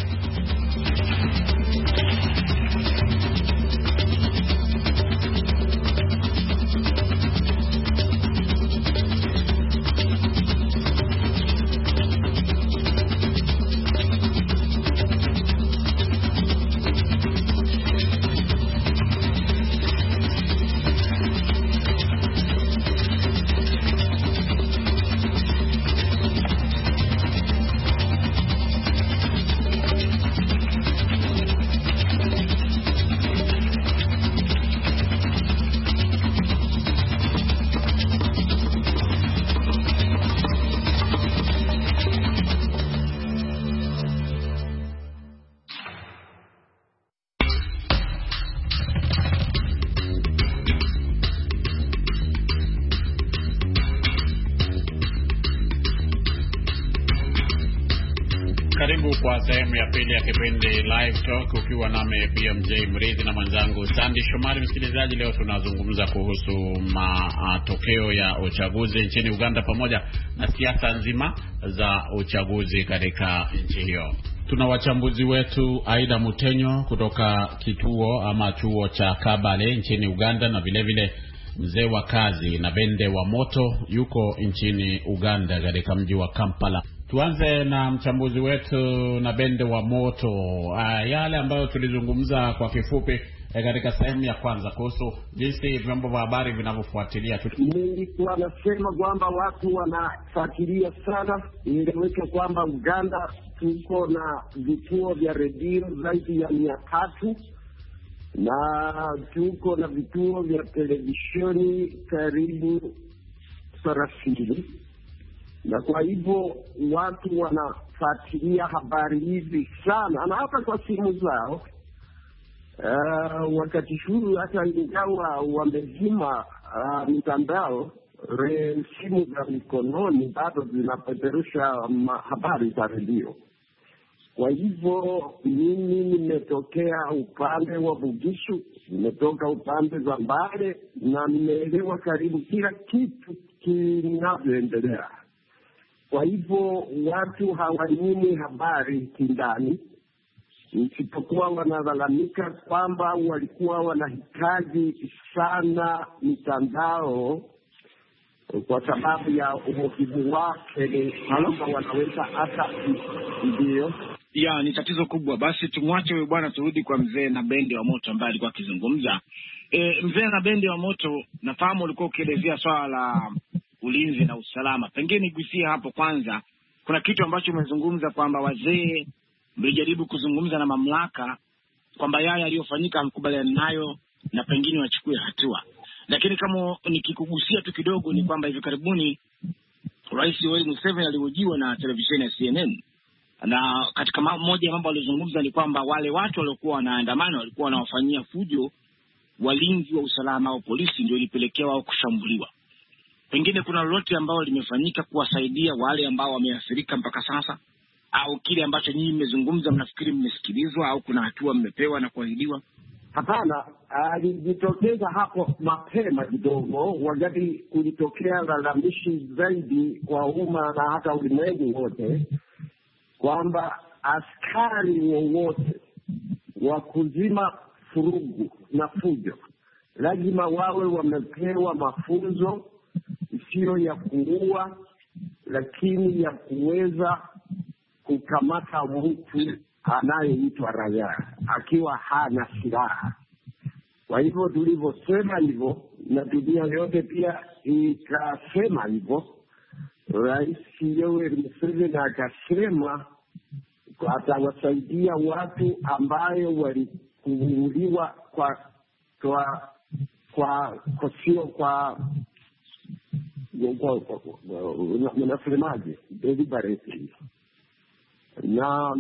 Karibu kwa sehemu ya pili ya kipindi Live Talk ukiwa nami BMJ Mridhi na mwenzangu Sandy Shomari. Msikilizaji, leo tunazungumza kuhusu matokeo ya uchaguzi nchini Uganda pamoja na siasa nzima za uchaguzi katika nchi hiyo. Tuna wachambuzi wetu Aida Mutenyo kutoka kituo ama chuo cha Kabale nchini Uganda, na vile vile mzee wa kazi na Bende wa Moto yuko nchini Uganda katika mji wa Kampala. Tuanze na mchambuzi wetu na Bende wa Moto. Yale ambayo tulizungumza kwa kifupi katika sehemu ya kwanza kuhusu jinsi vyombo vya habari vinavyofuatilia. Nilikuwa nasema kwamba watu wanafuatilia sana. Niliweka kwamba Uganda tuko na vituo vya redio zaidi ya 300 na tuko na vituo vya televisheni karibu 30. Na kwa hivyo watu wanafuatilia habari hizi sana, na hata kwa simu zao. Wakati huu hata ingawa wamezima mitandao, simu za mikononi bado zinapeperusha habari za redio. Kwa hivyo mimi nimetokea upande wa Bugishu, nimetoka upande za Mbale, na nimeelewa karibu kila kitu kinavyoendelea. Kwa hivyo watu hawanyimi habari kindani, isipokuwa wanalalamika kwamba walikuwa wanahitaji sana mitandao kwa sababu ya umuhimu wake, kwamba wanaweza hata ndio ya ni tatizo kubwa. Basi tumwache huyo bwana, turudi kwa mzee na Bende wa Moto ambaye alikuwa akizungumza. Mzee na Bende wa Moto, nafahamu ulikuwa ukielezea swala la ulinzi na usalama. Pengine nigusia hapo kwanza. Kuna kitu ambacho umezungumza kwamba wazee mlijaribu kuzungumza na mamlaka kwamba yale yaliyofanyika hamkubaliani nayo na pengine wachukue hatua. Lakini kama nikikugusia tu kidogo ni kwamba hivi karibuni Rais Yoweri Museveni alihojiwa na televisheni ya CNN, na katika moja ya mambo alizungumza ni kwamba wale watu waliokuwa wanaandamana walikuwa wanawafanyia fujo walinzi wa usalama au polisi, ndio ilipelekea wao kushambuliwa. Pengine kuna lolote ambao limefanyika kuwasaidia wale ambao wameathirika mpaka sasa, au kile ambacho nyinyi mmezungumza mnafikiri mmesikilizwa au kuna hatua mmepewa na kuahidiwa? Hapana, alijitokeza hapo mapema kidogo wakati kulitokea lalamishi zaidi kwa umma na hata ulimwengu wote kwamba askari wowote wa kuzima furugu na fujo lazima wawe wamepewa mafunzo sio ya kuua, lakini ya kuweza kukamata mtu anayeitwa raia akiwa hana silaha. Kwa hivyo tulivyosema hivyo, na dunia yote pia ikasema hivyo, Rais Yoweri Museveni akasema atawasaidia watu ambayo walikuuliwa nasemaje deliberately, na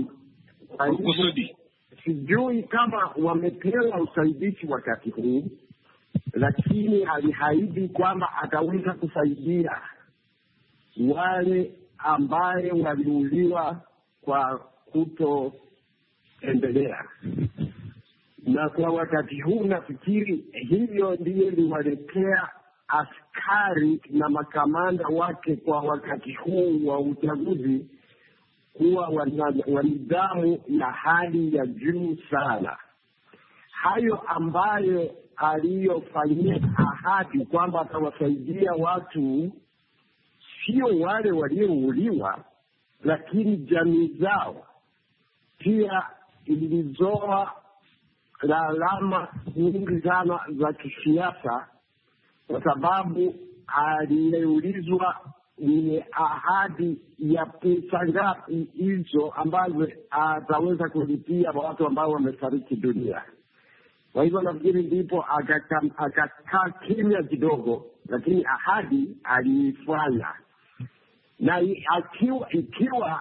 sijui kama wamepewa usaidizi wakati huu, lakini aliahidi kwamba ataweza kusaidia wale ambaye waliuliwa kwa kutoendelea. Na kwa wakati huu nafikiri hivyo ndiyo liwaletea askari na makamanda wake kwa wakati huu wa uchaguzi kuwa wa nidhamu ya hali ya juu sana. Hayo ambayo aliyofanyia ahadi kwamba atawasaidia watu, sio wale waliouliwa, lakini jamii zao, pia ilizoa alama nyingi sana za kisiasa, kwa sababu aliyeulizwa ni ahadi ya pesa ngapi hizo ambazo ataweza kulipia watu ambao wamefariki dunia. Kwa hivyo nafikiri ndipo akakaa kimya kidogo, lakini ahadi aliifanya. Na ikiwa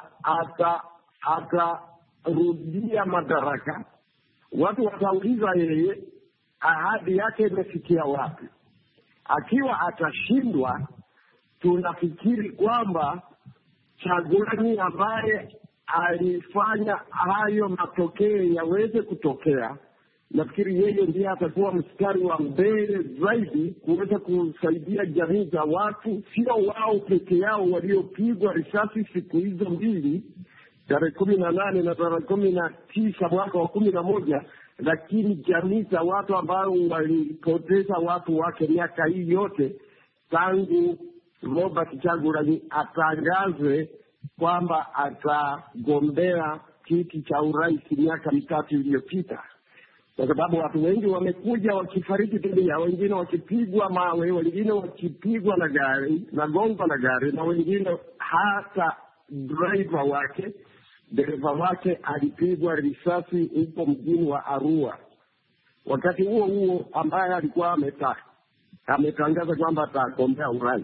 atarudia madaraka, watu watauliza yeye ahadi yake imefikia wapi. Akiwa atashindwa, tunafikiri kwamba Kyagulanyi ambaye alifanya hayo matokeo yaweze kutokea, nafikiri yeye ndiye atakuwa mstari wa mbele zaidi kuweza kusaidia jamii za watu, sio wao peke yao waliopigwa risasi siku hizo mbili, tarehe 18 na tarehe 19 mwaka wa 11, lakini jamii za watu ambao walipoteza watu wake miaka hii yote tangu Robert Kyagulanyi atangaze kwamba atagombea kiti cha urais miaka mitatu iliyopita. Kwa sababu watu wengi wamekuja wakifariki dunia, wengine wakipigwa mawe, wengine wakipigwa na gari, na gongo na gari, na wengine hata dereva wake alipigwa risasi huko mjini wa Arua. Wakati huo huo ambaye alikuwa ametangaza kwamba atagombea urais.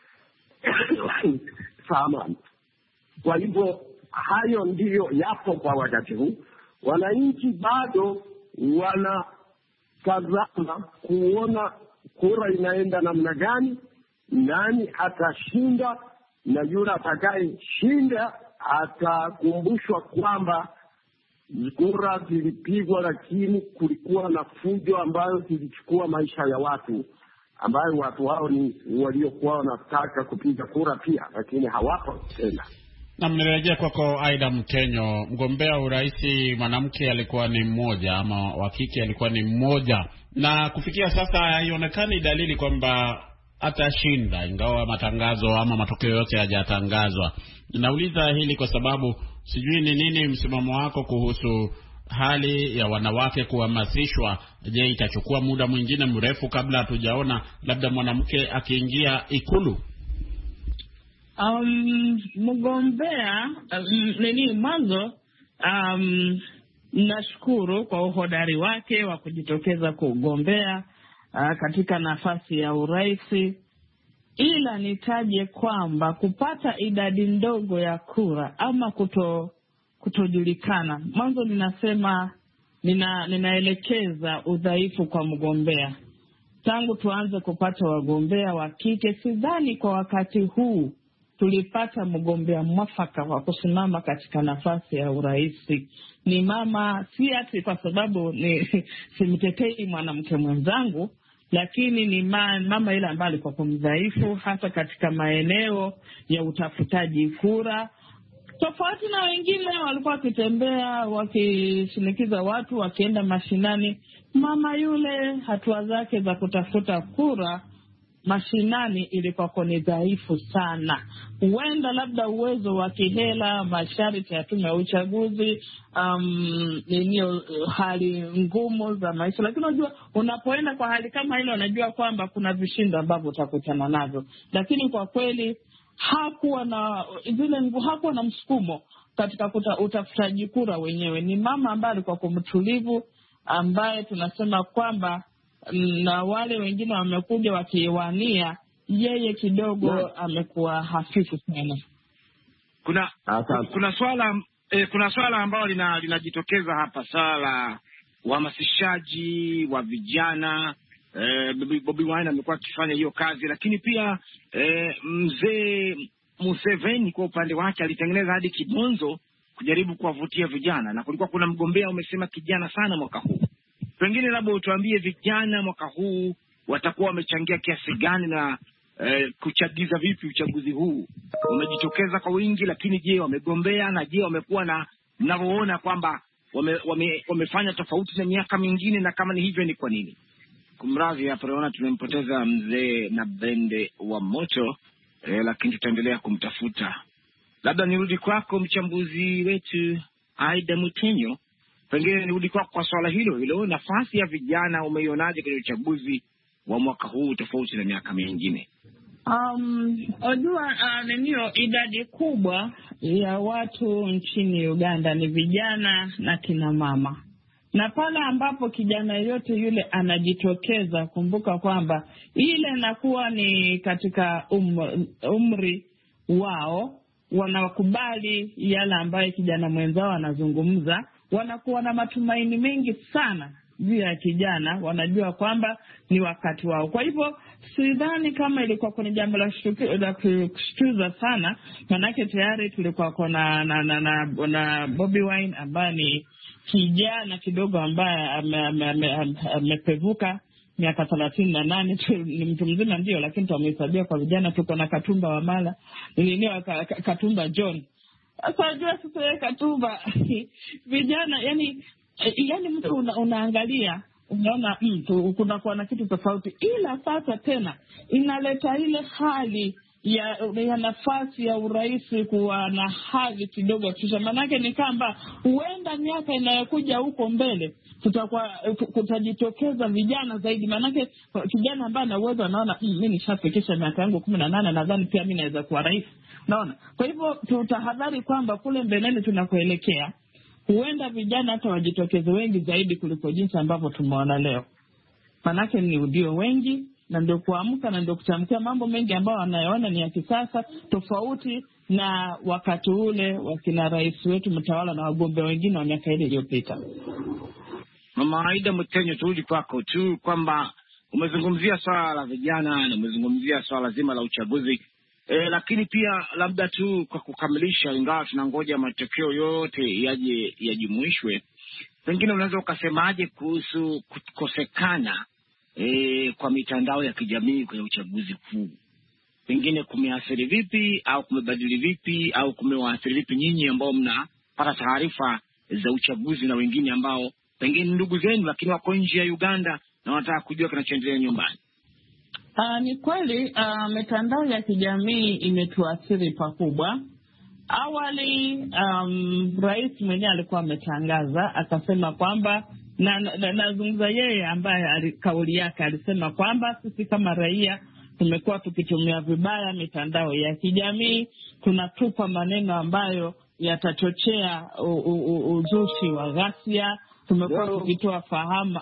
Sama. Kwa hivyo hayo ndiyo yapo kwa wakati huu. Wananchi bado wanatazama kuona kura inaenda namna gani, nani atashinda, na yule atakayeshinda atakumbushwa kwamba kura zilipigwa, lakini kulikuwa na fujo ambayo zilichukua maisha ya watu, ambayo watu hao ni waliokuwa wanataka kupiga kura pia, lakini hawapo tena. Na mnirejea kwako Aida Mtenyo, mgombea uraisi mwanamke alikuwa ni mmoja ama wa kike alikuwa ni mmoja, na kufikia sasa haionekani dalili kwamba atashinda, ingawa matangazo ama matokeo yote hayajatangazwa. Ninauliza hili kwa sababu sijui ni nini msimamo wako kuhusu hali ya wanawake kuhamasishwa. Je, itachukua muda mwingine mrefu kabla hatujaona labda mwanamke akiingia Ikulu? Mgombea mwanzo nashukuru kwa uhodari wake wa kujitokeza kugombea katika nafasi ya urais, ila nitaje kwamba kupata idadi ndogo ya kura ama kutojulikana, mwanzo ninasema ninaelekeza udhaifu kwa mgombea. Tangu tuanze kupata wagombea wa kike, sidhani kwa wakati huu tulipata mgombea mwafaka wa kusimama katika nafasi ya urais. Ni mama, si ati kwa sababu simtetei mwanamke mwenzangu, lakini ni mama ile ambaye alikuwa kumdhaifu hata katika maeneo ya utafutaji kura. Tofauti na wengine walikuwa wakitembea wakishinikiza watu, wakienda mashinani. Mama yule hatua zake za kutafuta kura mashinani ilikuwa ni dhaifu sana. Huenda labda uwezo wa kihela, masharti ya tume ya uchaguzi, hali ngumu za maisha. Lakini unajua unapoenda kwa hali kama ile unajua kwamba kuna vishindo ambavyo utakutana navyo. Lakini kwa kweli hakuwa na msukumo katika utafutaji kura wenyewe. Ni mama ambaye alikuwa kumtulivu, ambaye tunasema kwamba na wale wengine wamekuja wakiwania, yeye kidogo amekuwa hafifu sana. Kuna swala ambalo linajitokeza hapa, swala la uhamasishaji wa vijana. Bobi Wine amekuwa akifanya hiyo kazi, lakini pia mzee Museveni kwa upande wake alitengeneza hadi kibonzo kujaribu kuwavutia vijana, na kulikuwa kuna mgombea umesema kijana sana mwaka huu. Pengine labda utuambie vijana mwaka huu watakuwa wamechangia kiasi gani na kuchagiza vipi uchaguzi huu? Wamejitokeza kwa wingi, lakini je, wamegombea? Na je, wamekuwa na mnavyoona kwamba wamefanya tofauti na miaka mingine? Na kama ni hivyo, ni kwa nini? Kumradhi, hapa naona tumempoteza mzee na bende wa moto, lakini tutaendelea kumtafuta. Labda nirudi kwako mchambuzi wetu Aida Mtenyo, pengine nirudi kwako kwa swala hilo, nafasi ya vijana umeionaje kwenye uchaguzi wa mwaka huu tofauti na miaka mingine? Unajua idadi kubwa ya watu nchini Uganda ni vijana na kina mama. Na pale ambapo kijana yote yule anajitokeza, kumbuka kwamba ile inakuwa ni katika umri wao, wanakubali yale ambayo kijana mwenzao anazungumza, wanakuwa na matumaini mengi sana vya kijana wanajua kwamba ni wakati wao. Kwa hivyo sidhani kama ilikuwa kwenye jambo la kushtuza sana, manake tayari tulikuwa na Bobi Wine ambaye ni kijana kidogo ambaye amepevuka miaka 38. Ni mtu mzima ndio, lakini tumehesabia kwa vijana. Tuko na Katumba Wamala, Katumba John. Sasa jua sasa Katumba vijana, yani mtu unaangalia unaona kuna kwa na kitu tofauti, ila sasa tena inaleta ile hali ya nafasi ya urais kuwa na hali kidogo kisha, manake ni kwamba huenda miaka inayokuja huko mbele kutajitokeza vijana zaidi, manake kijana ambaye ana uwezo anaona mimi nishafikisha miaka yangu 18, nadhani pia mimi naweza kuwa rais, naona. Kwa hivyo tutahadhari kwamba kule mbeleni tunakoelekea huenda vijana hata wajitokeze wengi zaidi kuliko jinsi ambavyo tumeona leo, manake ni ndio wengi na ndio kuamka na ndio kutamkia mambo mengi ambayo wanayoona ni ya kisasa, tofauti na wakati ule wakina rais wetu mtawala na wagombea wengine wa miaka ile iliyopita. Mama Aida Mtenyo, turudi kwako tu kwamba umezungumzia swala la vijana na umezungumzia swala zima la uchaguzi. Lakini pia labda tu kwa kukamilisha, ingawa tunangoja matokeo yote yaje yajumuishwe, pengine unaweza ukasemaje kuhusu kukosekana kwa mitandao ya kijamii kwenye uchaguzi huu? Pengine kumeathiri vipi au kumebadili vipi au kumewaathiri vipi nyinyi ambao mnapata taarifa za uchaguzi na wengine ambao pengine ndugu zenu lakini wako nje ya Uganda na wanataka kujua kinachoendelea nyumbani? Ni kweli mitandao ya kijamii imetuathiri pakubwa. Awali rais mwenyewe alikuwa ametangaza akasema kwamba nazungumza yeye ambaye kauli yake alisema kwamba sisi kama raia tumekuwa tukitumia vibaya mitandao ya kijamii, tunatupa maneno ambayo yatachochea uzushi wa ghasia, tumekuwa tukitoa fahamu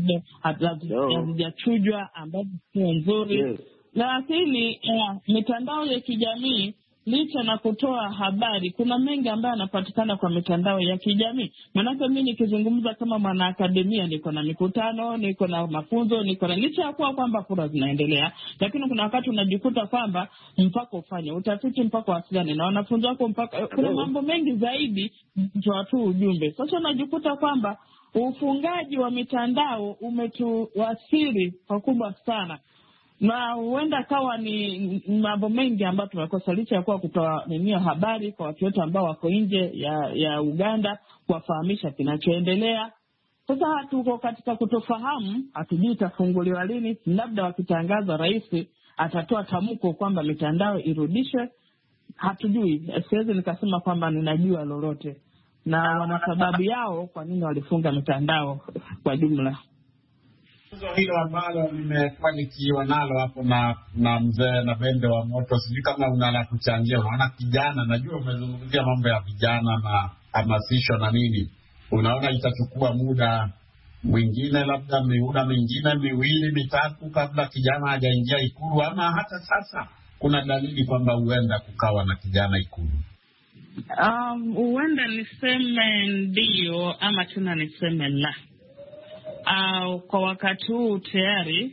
ambazo hazijachujwa ambazo sio nzuri. Lakini mitandao ya kijamii licha na kutoa habari, kuna mengi ambayo yanapatikana kwa mitandao ya kijamii. Maana mimi nikizungumza kama mwana akademia, niko na mikutano, niko na mafunzo, niko na licha ya kuwa kwamba kura zinaendelea, lakini kuna wakati unajikuta kwamba mpaka ufanye utafiti, mpaka wasiliane na wanafunzi wako, mpaka kuna mambo mengi zaidi kwa tu ujumbe. Sasa unajikuta kwamba ufungaji wa mitandao umetuathiri pakubwa sana. Na huenda kawa ni mambo mengi ambayo tumekosa, licha ya kuwa kutoa habari kwa watu wote ambao wako nje ya Uganda, kuwafahamisha kinachoendelea. Sasa tuko katika kutofahamu, hatujui itafunguliwa lini. Labda wakitangaza rais atatoa tamko kwamba mitandao irudishwe, hatujui. Siwezi nikasema kwamba ninajua lolote, na wana sababu yao kwa nini walifunga mitandao kwa jumla. Hilo ambalo nimekuwa nikiwa nalo hapo na mzee na Bende wa Moto, sijui kama unala kuchangia. Unaona kijana, najua umezungumzia mambo ya vijana na hamasisho na nini, unaona itachukua muda mwingine, labda muda mwingine 2-3 kabla kijana hajaingia Ikulu, ama hata sasa kuna dalili kwamba huenda kukawa na kijana Ikulu? Huenda niseme ndio ama tena niseme la. Kwa wakati huu tayari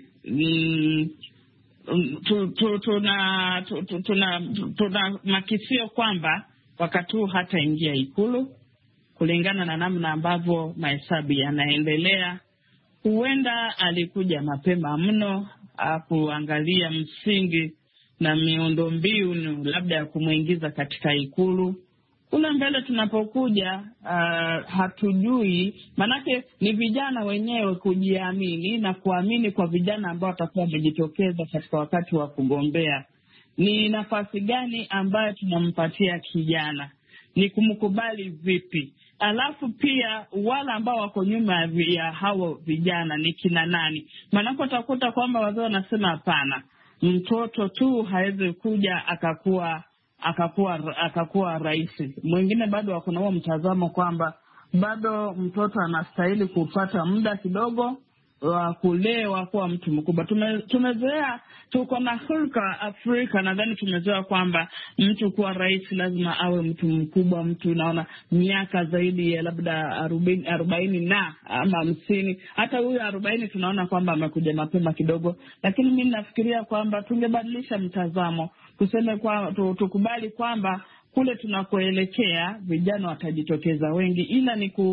tuna makisio kwamba wakati huu hata ingia Ikulu, kulingana na namna ambavyo mahesabu yanaendelea. Huenda alikuja mapema mno kuangalia msingi na miundombinu labda ya kumuingiza katika Ikulu. Kule mbele tunapokuja hatujui, manake ni vijana wenyewe kujiamini na kuamini kwa vijana ambao watakuwa wamejitokeza katika wakati wa kugombea. Ni nafasi gani ambayo tunampatia kijana? Ni kumkubali vipi? Alafu pia wala ambao wako nyuma ya hao vijana ni kina nani? Manake utakuta kwamba wazee wanasema hapana, mtoto tu hawezi kuja akakuwa rais. Mwingine bado wako na huo mtazamo kwamba bado mtoto anastahili kupata muda kidogo kulewa kuwa mtu mkubwa. Tumezoea, tuko na hulka Afrika, nadhani tumezoea kwamba mtu kuwa rais lazima awe mtu mkubwa, mtu naona miaka zaidi ya labda 40 na ama 50. Hata huyu 40 tunaona kwamba amekuja mapema kidogo, lakini mimi nafikiria kwamba tungebadilisha mtazamo, tuseme kwa tukubali kwamba kule tunakoelekea vijana watajitokeza wengi, ila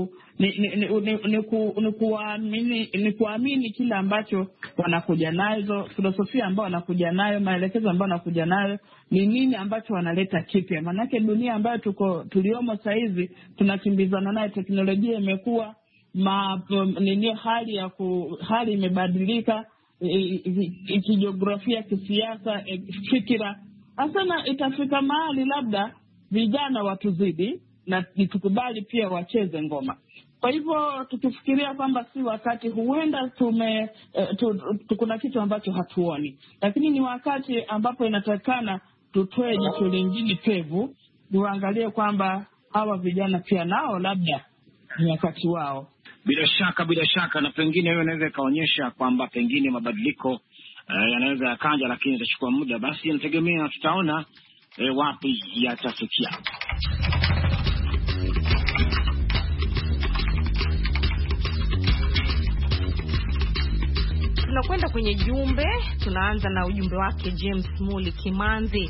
ni kuamini kile ambacho wanakuja nayo, filosofia ambayo wanakuja nayo, maelekezo ambayo wanakuja nayo, ni nini ambacho wanaleta kipya. Manake dunia ambayo tuliomo sasa hivi tunakimbizana nayo, teknolojia imekuwa hali imebadilika, kijiografia, kisiasa, fikira. Asana itafika mahali labda vijana watuzidi na tukubali pia wacheze ngoma. Kwa hivyo tukifikiria kwamba si wakati, huenda kuna kitu ambacho hatuoni, lakini ni wakati ambapo inatakana tutoe jicho lingine pevu, tuangalie kwamba hawa vijana pia nao labda ni wakati wao. Bila shaka na pengine hiyo inaweza ikaonyesha kwamba pengine mabadiliko yanaweza yakaja, lakini itachukua muda. Basi inategemea, tutaona wapi yatafikia. Tunakwenda kwenye jumbe. Tunaanza na ujumbe wake James Muli Kimanzi.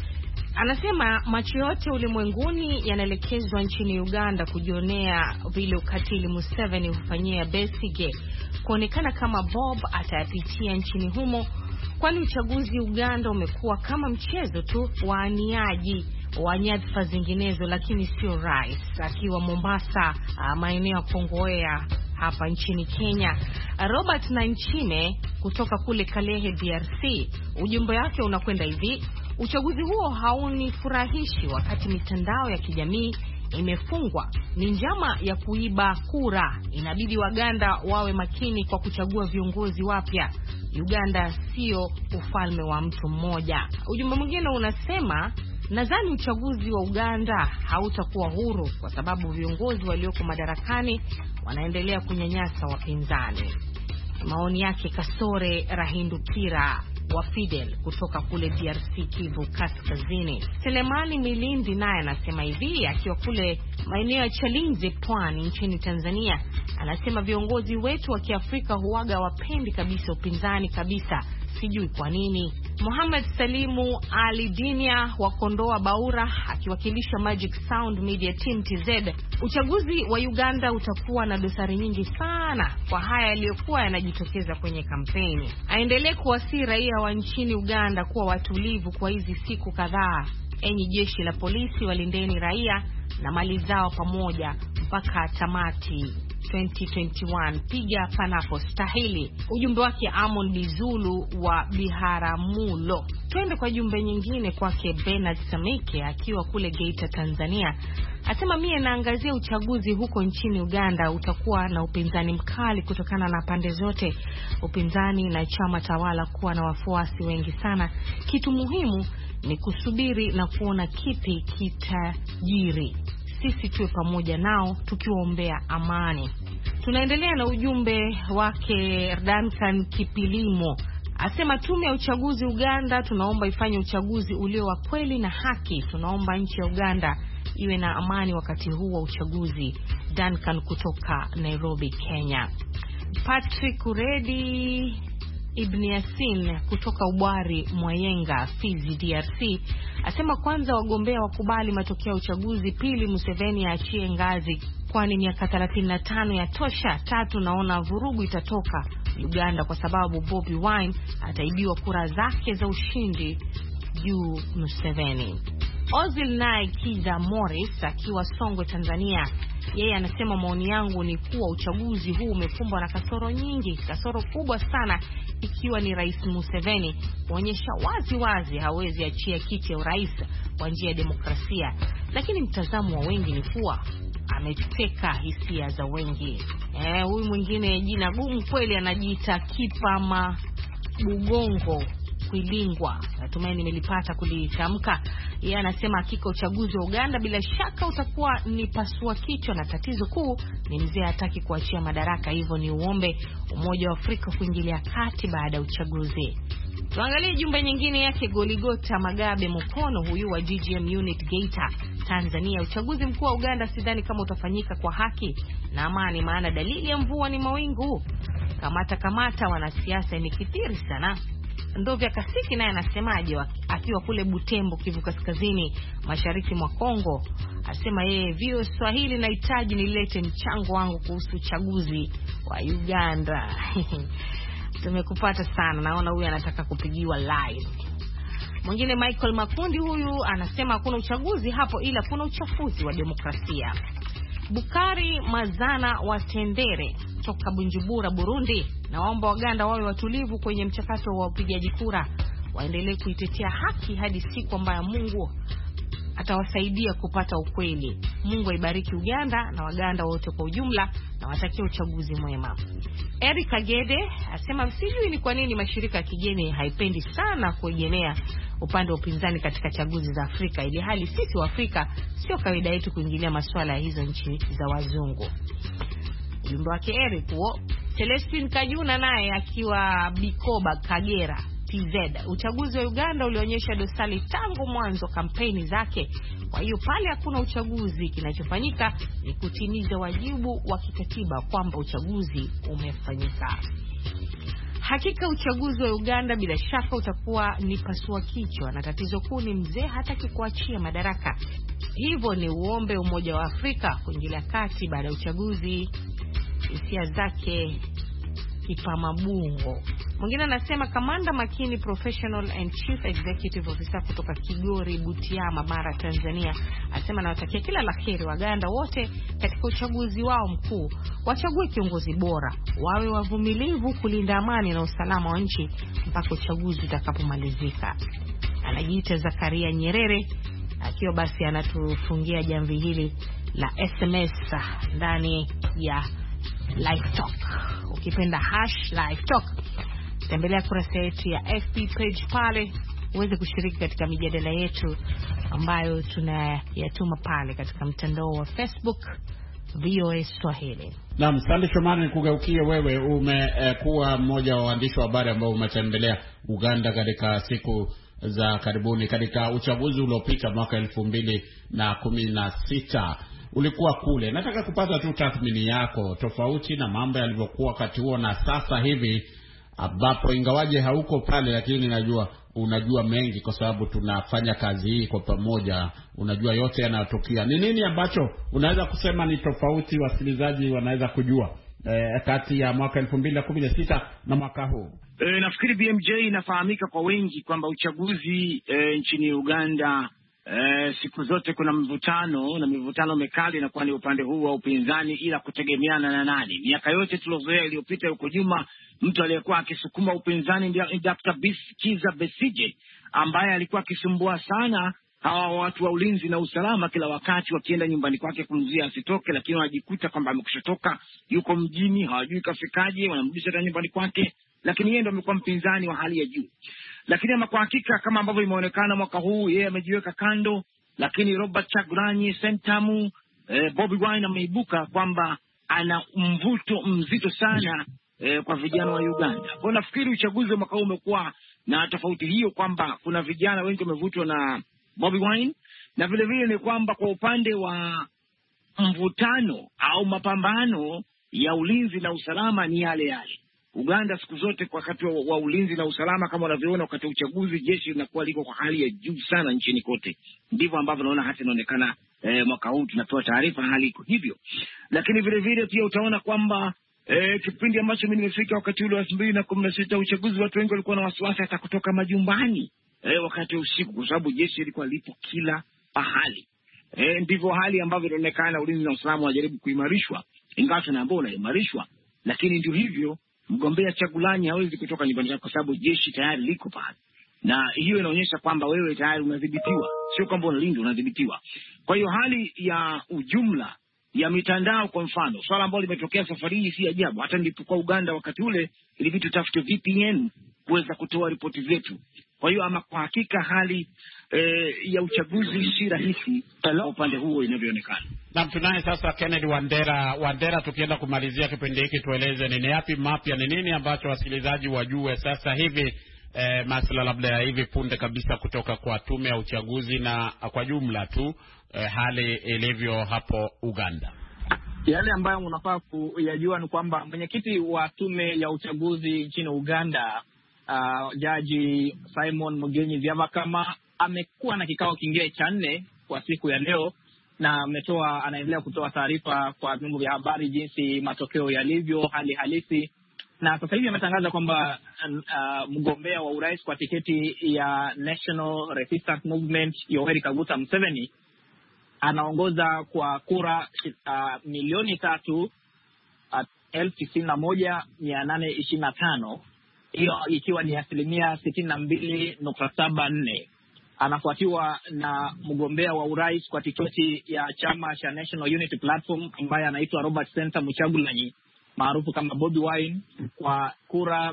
Anasema macho yote ulimwenguni yanaelekezwa nchini Uganda kujionea vile ukatili Museveni hufanyia Besigye, kuonekana kama Bob atayapitia nchini humo, kwani uchaguzi Uganda umekuwa kama mchezo tu wa aniaji wa nyadhifa zinginezo, lakini sio rais. Akiwa Mombasa, maeneo ya Kongowea hapa nchini Kenya. Robert Nanchime kutoka kule Kalehe, DRC, ujumbe wake unakwenda hivi: uchaguzi huo haunifurahishi wakati mitandao ya kijamii imefungwa. Ni njama ya kuiba kura. Inabidi Waganda wawe makini kwa kuchagua viongozi wapya. Uganda sio ufalme wa mtu mmoja. Ujumbe mwingine unasema, nadhani uchaguzi wa Uganda hautakuwa huru kwa sababu viongozi walioko madarakani wanaendelea kunyanyasa wapinzani. Maoni yake Kasore Rahindukira wa Fidel kutoka kule DRC, Kivu Kaskazini. Selemani Milindi naye anasema hivi, akiwa kule maeneo ya Chalinze, Pwani nchini Tanzania. Anasema viongozi wetu wa Kiafrika huaga wapendi kabisa upinzani kabisa, sijui kwa nini. Mohamed Salimu Ali Dinia wa Kondoa Baura akiwakilisha Magic Sound Media Team TZ, uchaguzi wa Uganda utakuwa na dosari nyingi sana kwa haya yaliyokuwa yanajitokeza kwenye kampeni. Aendelee kuwasihi raia wa nchini Uganda kuwa watulivu kwa hizi siku kadhaa. Enyi jeshi la polisi, walindeni raia na mali zao pamoja mpaka tamati 2021, piga panapo stahili. Ujumbe wake Amon Bizulu wa Biharamulo. Twende kwa jumbe nyingine kwake Bernard Samike akiwa kule Geita, Tanzania. Asema mie naangazia uchaguzi huko nchini Uganda utakuwa na upinzani mkali kutokana na pande zote. Upinzani na chama tawala kuwa na wafuasi wengi sana. Kitu muhimu ni kusubiri na kuona kipi kitajiri. Sisi tuwe pamoja nao tukiwaombea amani. Tunaendelea na ujumbe wake Duncan Kipilimo. Asema tume ya uchaguzi Uganda tunaomba ifanye uchaguzi ulio wa kweli na haki. Tunaomba nchi ya Uganda iwe na amani wakati huu wa uchaguzi. Duncan kutoka Nairobi, Kenya. Patrick Uredi Ibn Yasin kutoka Ubwari Mwayenga, Fizi, DRC. Asema kwanza wagombea wakubali matokeo ya uchaguzi, pili Museveni aachie ngazi kwani miaka 35 ya tosha, tatu naona vurugu itatoka Uganda kwa sababu Bobi Wine ataibiwa kura zake za ushindi juu Museveni. Ozil naye Kiza Morris akiwa Songwe, Tanzania. Yeye anasema maoni yangu ni kuwa uchaguzi huu umekumbwa na kasoro nyingi, kasoro kubwa sana, ikiwa ni Rais Museveni kuonyesha wazi wazi hawezi achia kiti ya urais kwa njia ya demokrasia, lakini mtazamo wa wengi ni kuwa ameteka hisia za wengi. Huyu mwingine jina gumu kweli, anajiita Kipama Bugongo Kwilingwa, natumai nimelipata kulitamka. Yeye anasema hakika uchaguzi wa Uganda bila shaka utakuwa ni pasua kichwa, na tatizo kuu ni mzee hataki kuachia madaraka, hivyo ni uombe Umoja wa Afrika kuingilia kati baada ya uchaguzi. Tuangalie jumbe nyingine yake Goligota Magabe Mukono, huyu wa GGM Unit Geita, Tanzania. Uchaguzi mkuu wa Uganda sidhani kama utafanyika kwa haki na amani, maana dalili ya mvua ni mawingu. Kamata wanasiasa imekithiri sana. Ndovya Kasiki naye anasemaje akiwa kule Butembo, Kivu Kaskazini, mashariki mwa Kongo? Asema yeye vio Swahili nahitaji nilete mchango wangu kuhusu uchaguzi wa Uganda. Tumekupata sana, naona huyu anataka kupigiwa live. Mwingine Michael Makundi, huyu anasema hakuna uchaguzi hapo ila kuna uchafuzi wa demokrasia. Bukari Mazana wa Tendere toka Bunjubura, Burundi, na waomba Waganda wawe watulivu kwenye mchakato wa upigaji kura, waendelee kuitetea haki hadi siku ambayo Mungu atawasaidia kupata ukweli. Mungu aibariki Uganda na Waganda wote kwa ujumla, na watakia uchaguzi mwema. Eric Agede asema sijui ni kwa nini mashirika ya kigeni haipendi sana kuegemea upande wa upinzani katika chaguzi za Afrika, ili hali sisi wa Afrika sio kawaida yetu kuingilia masuala ya hizo nchi za wazungu. Ujumbe wake Eric huo. Celestine Kajuna naye akiwa Bikoba, Kagera, TZ. Uchaguzi wa Uganda ulionyesha dosari tangu mwanzo kampeni zake. Kwa hiyo pale hakuna uchaguzi, kinachofanyika ni kutimiza wajibu wa kikatiba kwamba uchaguzi umefanyika. Hakika uchaguzi wa Uganda bila shaka utakuwa ni pasua kichwa, na tatizo kuu ni mzee hataki kuachia madaraka. Hivyo ni uombe Umoja wa Afrika kuingilia kati baada ya uchaguzi. Hisia zake Kipamabungo. Mwingine anasema Kamanda Makini Professional and Chief Executive Officer kutoka Kigori, Butiama, Mara, Tanzania, asema nawatakia kila laheri Waganda wote katika uchaguzi wao mkuu. Wachague kiongozi bora, wawe wavumilivu kulinda amani na usalama wa nchi mpaka uchaguzi utakapomalizika. Anajiita Zakaria Nyerere, akiwa basi anatufungia jamvi hili la SMS ndani ya Live Talk. Ukipenda #Live Talk, tembelea kurasa yetu ya FB page pale uweze kushiriki katika mijadala yetu ambayo tunayatuma pale katika mtandao wa Facebook VOA Swahili. Naam, Sandi Shomani, kugeukie wewe. Umekuwa mmoja wa waandishi wa habari ambao umetembelea Uganda katika siku za karibuni katika uchaguzi uliopita mwaka 2016. Ulikuwa kule. Nataka kupata tu tathmini yako tofauti na mambo yalivyokuwa wakati huo na sasa hivi, ambapo ingawaje hauko pale lakini najua unajua mengi kwa sababu tunafanya kazi hii kwa pamoja. Unajua yote yanayotokea. Ni nini ambacho unaweza kusema ni tofauti wasikilizaji wanaweza kujua kati ya mwaka 2016 na mwaka huu? Nafikiri BMJ inafahamika kwa wengi kwamba uchaguzi nchini Uganda siku zote kuna mvutano, na mivutano mikali inakuwa ni upande huu wa upinzani, ila kutegemeana na nani. Miaka yote tulozoea iliyopita huko nyuma, mtu aliyekuwa akisukuma upinzani ndio Dr. Kiza Besije, ambaye alikuwa akisumbua sana hawa watu wa ulinzi na usalama, kila wakati wakienda nyumbani kwake kumzuia asitoke, lakini wanajikuta kwamba amekushatoka, yuko mjini, hawajui kafikaje, wanamrudisha tena nyumbani kwake, lakini yeye ndio amekuwa mpinzani wa hali ya juu. Lakini ama kwa hakika kama ambavyo imeonekana mwaka huu, yeye amejiweka kando, lakini Robert Kyagulanyi Ssentamu, Bobi Wine ameibuka kwamba ana mvuto mzito sana kwa vijana wa Uganda. Kwa nafikiri uchaguzi wa mwaka huu umekuwa na tofauti hiyo, kwamba kuna vijana wengi wamevutwa na Bobi Wine, na vile vile ni kwamba kwa upande wa mvutano au mapambano ya ulinzi na usalama ni yale yale. Uganda siku zote kwa wakati wa ulinzi na usalama, kama unavyoona wakati wa uchaguzi, jeshi linakuwa liko kwa hali ya juu sana nchini kote. Ndivyo ambavyo naona hata inaonekana mwaka huu tunapewa taarifa hali iko hivyo. Lakini vile vile pia utaona kwamba kipindi ambacho mimi nimefika wakati ule wa 2016 uchaguzi, watu wengi walikuwa na wasiwasi hata kutoka majumbani wakati wa usiku, kwa sababu jeshi lilikuwa lipo kila pahali. Ndivyo hali ambavyo inaonekana ulinzi na usalama unajaribu kuimarishwa, ingawa tunaambiwa unaimarishwa, lakini ndio hivyo. Mgombea Kyagulanyi hawezi kutoka nyumbani kwake kwa sababu jeshi tayari liko pale, na hiyo inaonyesha kwamba wewe tayari unadhibitiwa, sio kwamba unalindwa, unadhibitiwa. Kwa hiyo hali ya ujumla ya mitandao, kwa mfano swala ambalo limetokea safari hii si ajabu. Hata nilipokuwa Uganda wakati ule ilibidi tutafute VPN kuweza kutoa ripoti zetu. Kwa hiyo ama kwa hakika hali ya uchaguzi si rahisi kwa upande huo inavyoonekana. Na tunaye sasa Kennedy Wandera, tukienda kumalizia kipindi hiki, tueleze ni yapi mapya, ni nini ambacho wasikilizaji wajue sasa hivi, masuala labda ya hivi punde kabisa kutoka kwa tume ya uchaguzi na kwa jumla tu hali ilivyo hapo Uganda. Yale ambayo unafaa kuyajua ni kwamba mwenyekiti wa tume ya uchaguzi nchini Uganda, Jaji Simon Mugenyi Byabakama, amekuwa na kikao kingine cha 4 kwa siku ya leo, na anaendelea kutoa taarifa kwa vyombo vya habari jinsi matokeo yalivyo, hali halisi. Na sasa hivi ametangaza kwamba mgombea wa urais kwa tiketi ya National Resistance Movement Yoweri Kaguta Museveni anaongoza kwa kura 3,91,825, hiyo ikiwa ni 62.74. Anafuatiwa na mgombea wa urais kwa tiketi ya chama cha National Unity Platform ambaye anaitwa Robert Senta Muchagulanyi maarufu kama Bobi Wine kwa kura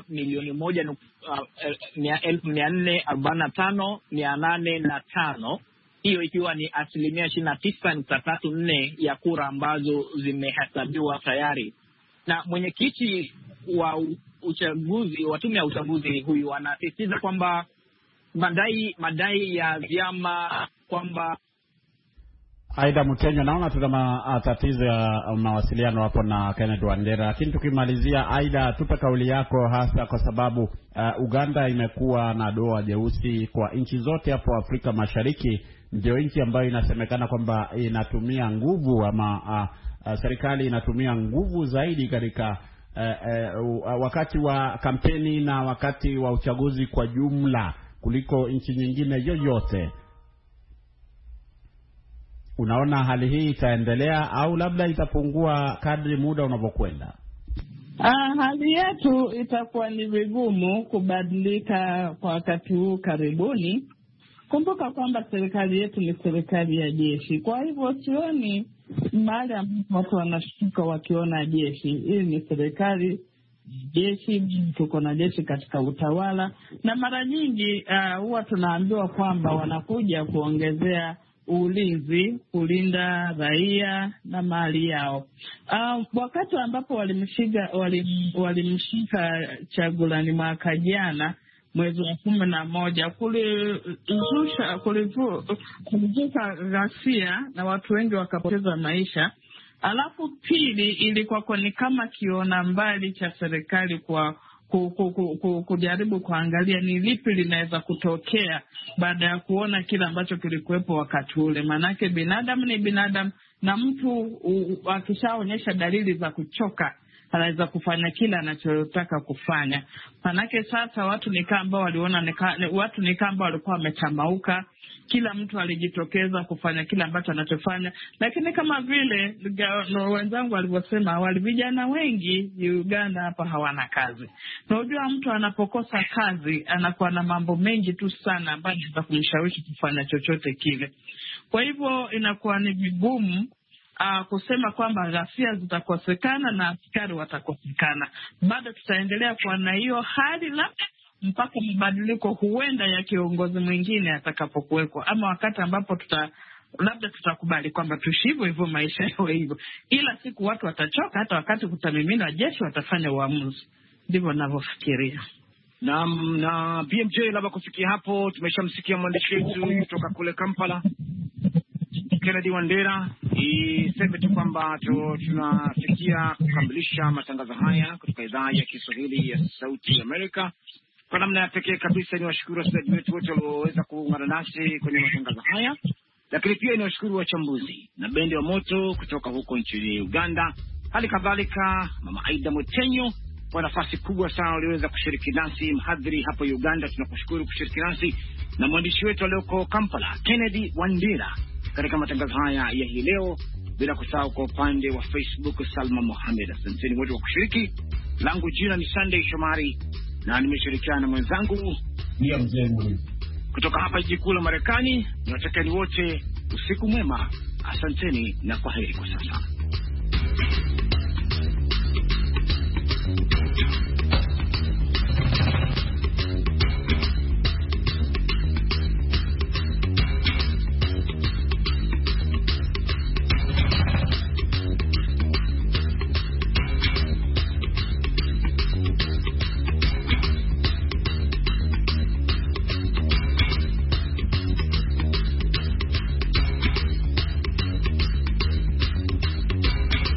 1,445,805, hiyo ikiwa ni 29.34 ya kura ambazo zimehesabiwa tayari. Na mwenyekiti wa uchaguzi wa tume ya uchaguzi huyu anasisitiza kwamba madai ya vyama kwamba Aida Mutenyo, naona tuna matatizo ya mawasiliano hapo na Kennedy Wandera, lakini tukimalizia, Aida, tupe kauli yako hasa kwa sababu Uganda imekuwa na doa jeusi kwa nchi zote hapo Afrika Mashariki. Ndio nchi ambayo inasemekana kwamba inatumia nguvu ama serikali inatumia nguvu zaidi katika wakati wa kampeni na wakati wa uchaguzi kwa jumla kuliko nchi nyingine yoyote. Unaona hali hii itaendelea au labda itapungua kadri muda unavyokwenda? Hali yetu itakuwa ni vigumu kubadilika kwa wakati huu karibuni. Kumbuka kwamba serikali yetu ni serikali ya jeshi. Kwa hivyo sioni mahali ambapo watu wanashtuka wakiona jeshi. Hii ni serikali jeshi, tuko na jeshi katika utawala, na mara nyingi huwa tunaambiwa kwamba wanakuja kuongezea ulinzi, kulinda raia na mali yao. Wakati ambapo walimshika Kyagulanyi mwaka jana mwezi wa 11, kulizuka ghasia na watu wengi wakapoteza maisha. Alafu pili, ilikuwa ni kama kiona mbali cha serikali kwa kujaribu kuangalia ni lipi linaweza kutokea baada ya kuona kile ambacho kilikuwepo wakati ule. Manake binadamu ni binadamu, na mtu akishaonyesha dalili za kuchoka anaweza kufanya kile anachotaka kufanya. Manake sasa watu nikaa ambao walikuwa wametamauka, kila mtu alijitokeza kufanya kile ambacho anachofanya. Lakini kama vile wenzangu walivyosema awali, vijana wengi Uganda hapa hawana kazi. Na unajua mtu anapokosa kazi anakuwa na mambo mengi tu sana ambayo yanaweza kumshawishi kufanya chochote kile. Kwa hivyo inakuwa ni vigumu kusema kwamba ghasia zitakosekana na askari watakosekana. Bado tutaendelea kuwa na hiyo hali labda mpaka mabadiliko huenda ya kiongozi mwingine atakapokuwekwa, ama wakati ambapo labda tutakubali kwamba tushivyo hivyo maisha yao hivyo. Ila siku watu watachoka, hata wakati kutamimina jeshi watafanya uamuzi. Ndivyo ninavyofikiria. Na BMJ, labda kufikia hapo tumeshamsikia mwandishi wetu kutoka kule Kampala Kennedy Wandera. Iseme tu kwamba tunafikia kukamilisha matangazo haya kutoka idhaa ya Kiswahili ya Sauti ya Amerika. Kwa namna ya pekee kabisa ni washukuru wasikilizaji wetu wote walioweza kuungana nasi kwenye matangazo haya, lakini pia ni washukuru wachambuzi na bendi wa moto kutoka huko nchini Uganda. Hali kadhalika Mama Aida Mutenyo kwa nafasi kubwa sana waliweza kushiriki nasi. Mhadhiri hapo Uganda, tunakushukuru kushiriki nasi, na mwandishi wetu alioko Kampala Kennedy Wandera katika matangazo haya ya hii leo, bila kusahau kwa upande wa Facebook Salma Mohamed. Asanteni wote kwa kushiriki. Langu jina ni Sunday Shomari na nimeshirikiana na mwenzangu BMJ kutoka hapa jiji kuu la Marekani. Niwatakieni wote usiku mwema. Asanteni na kwaheri kwa sasa.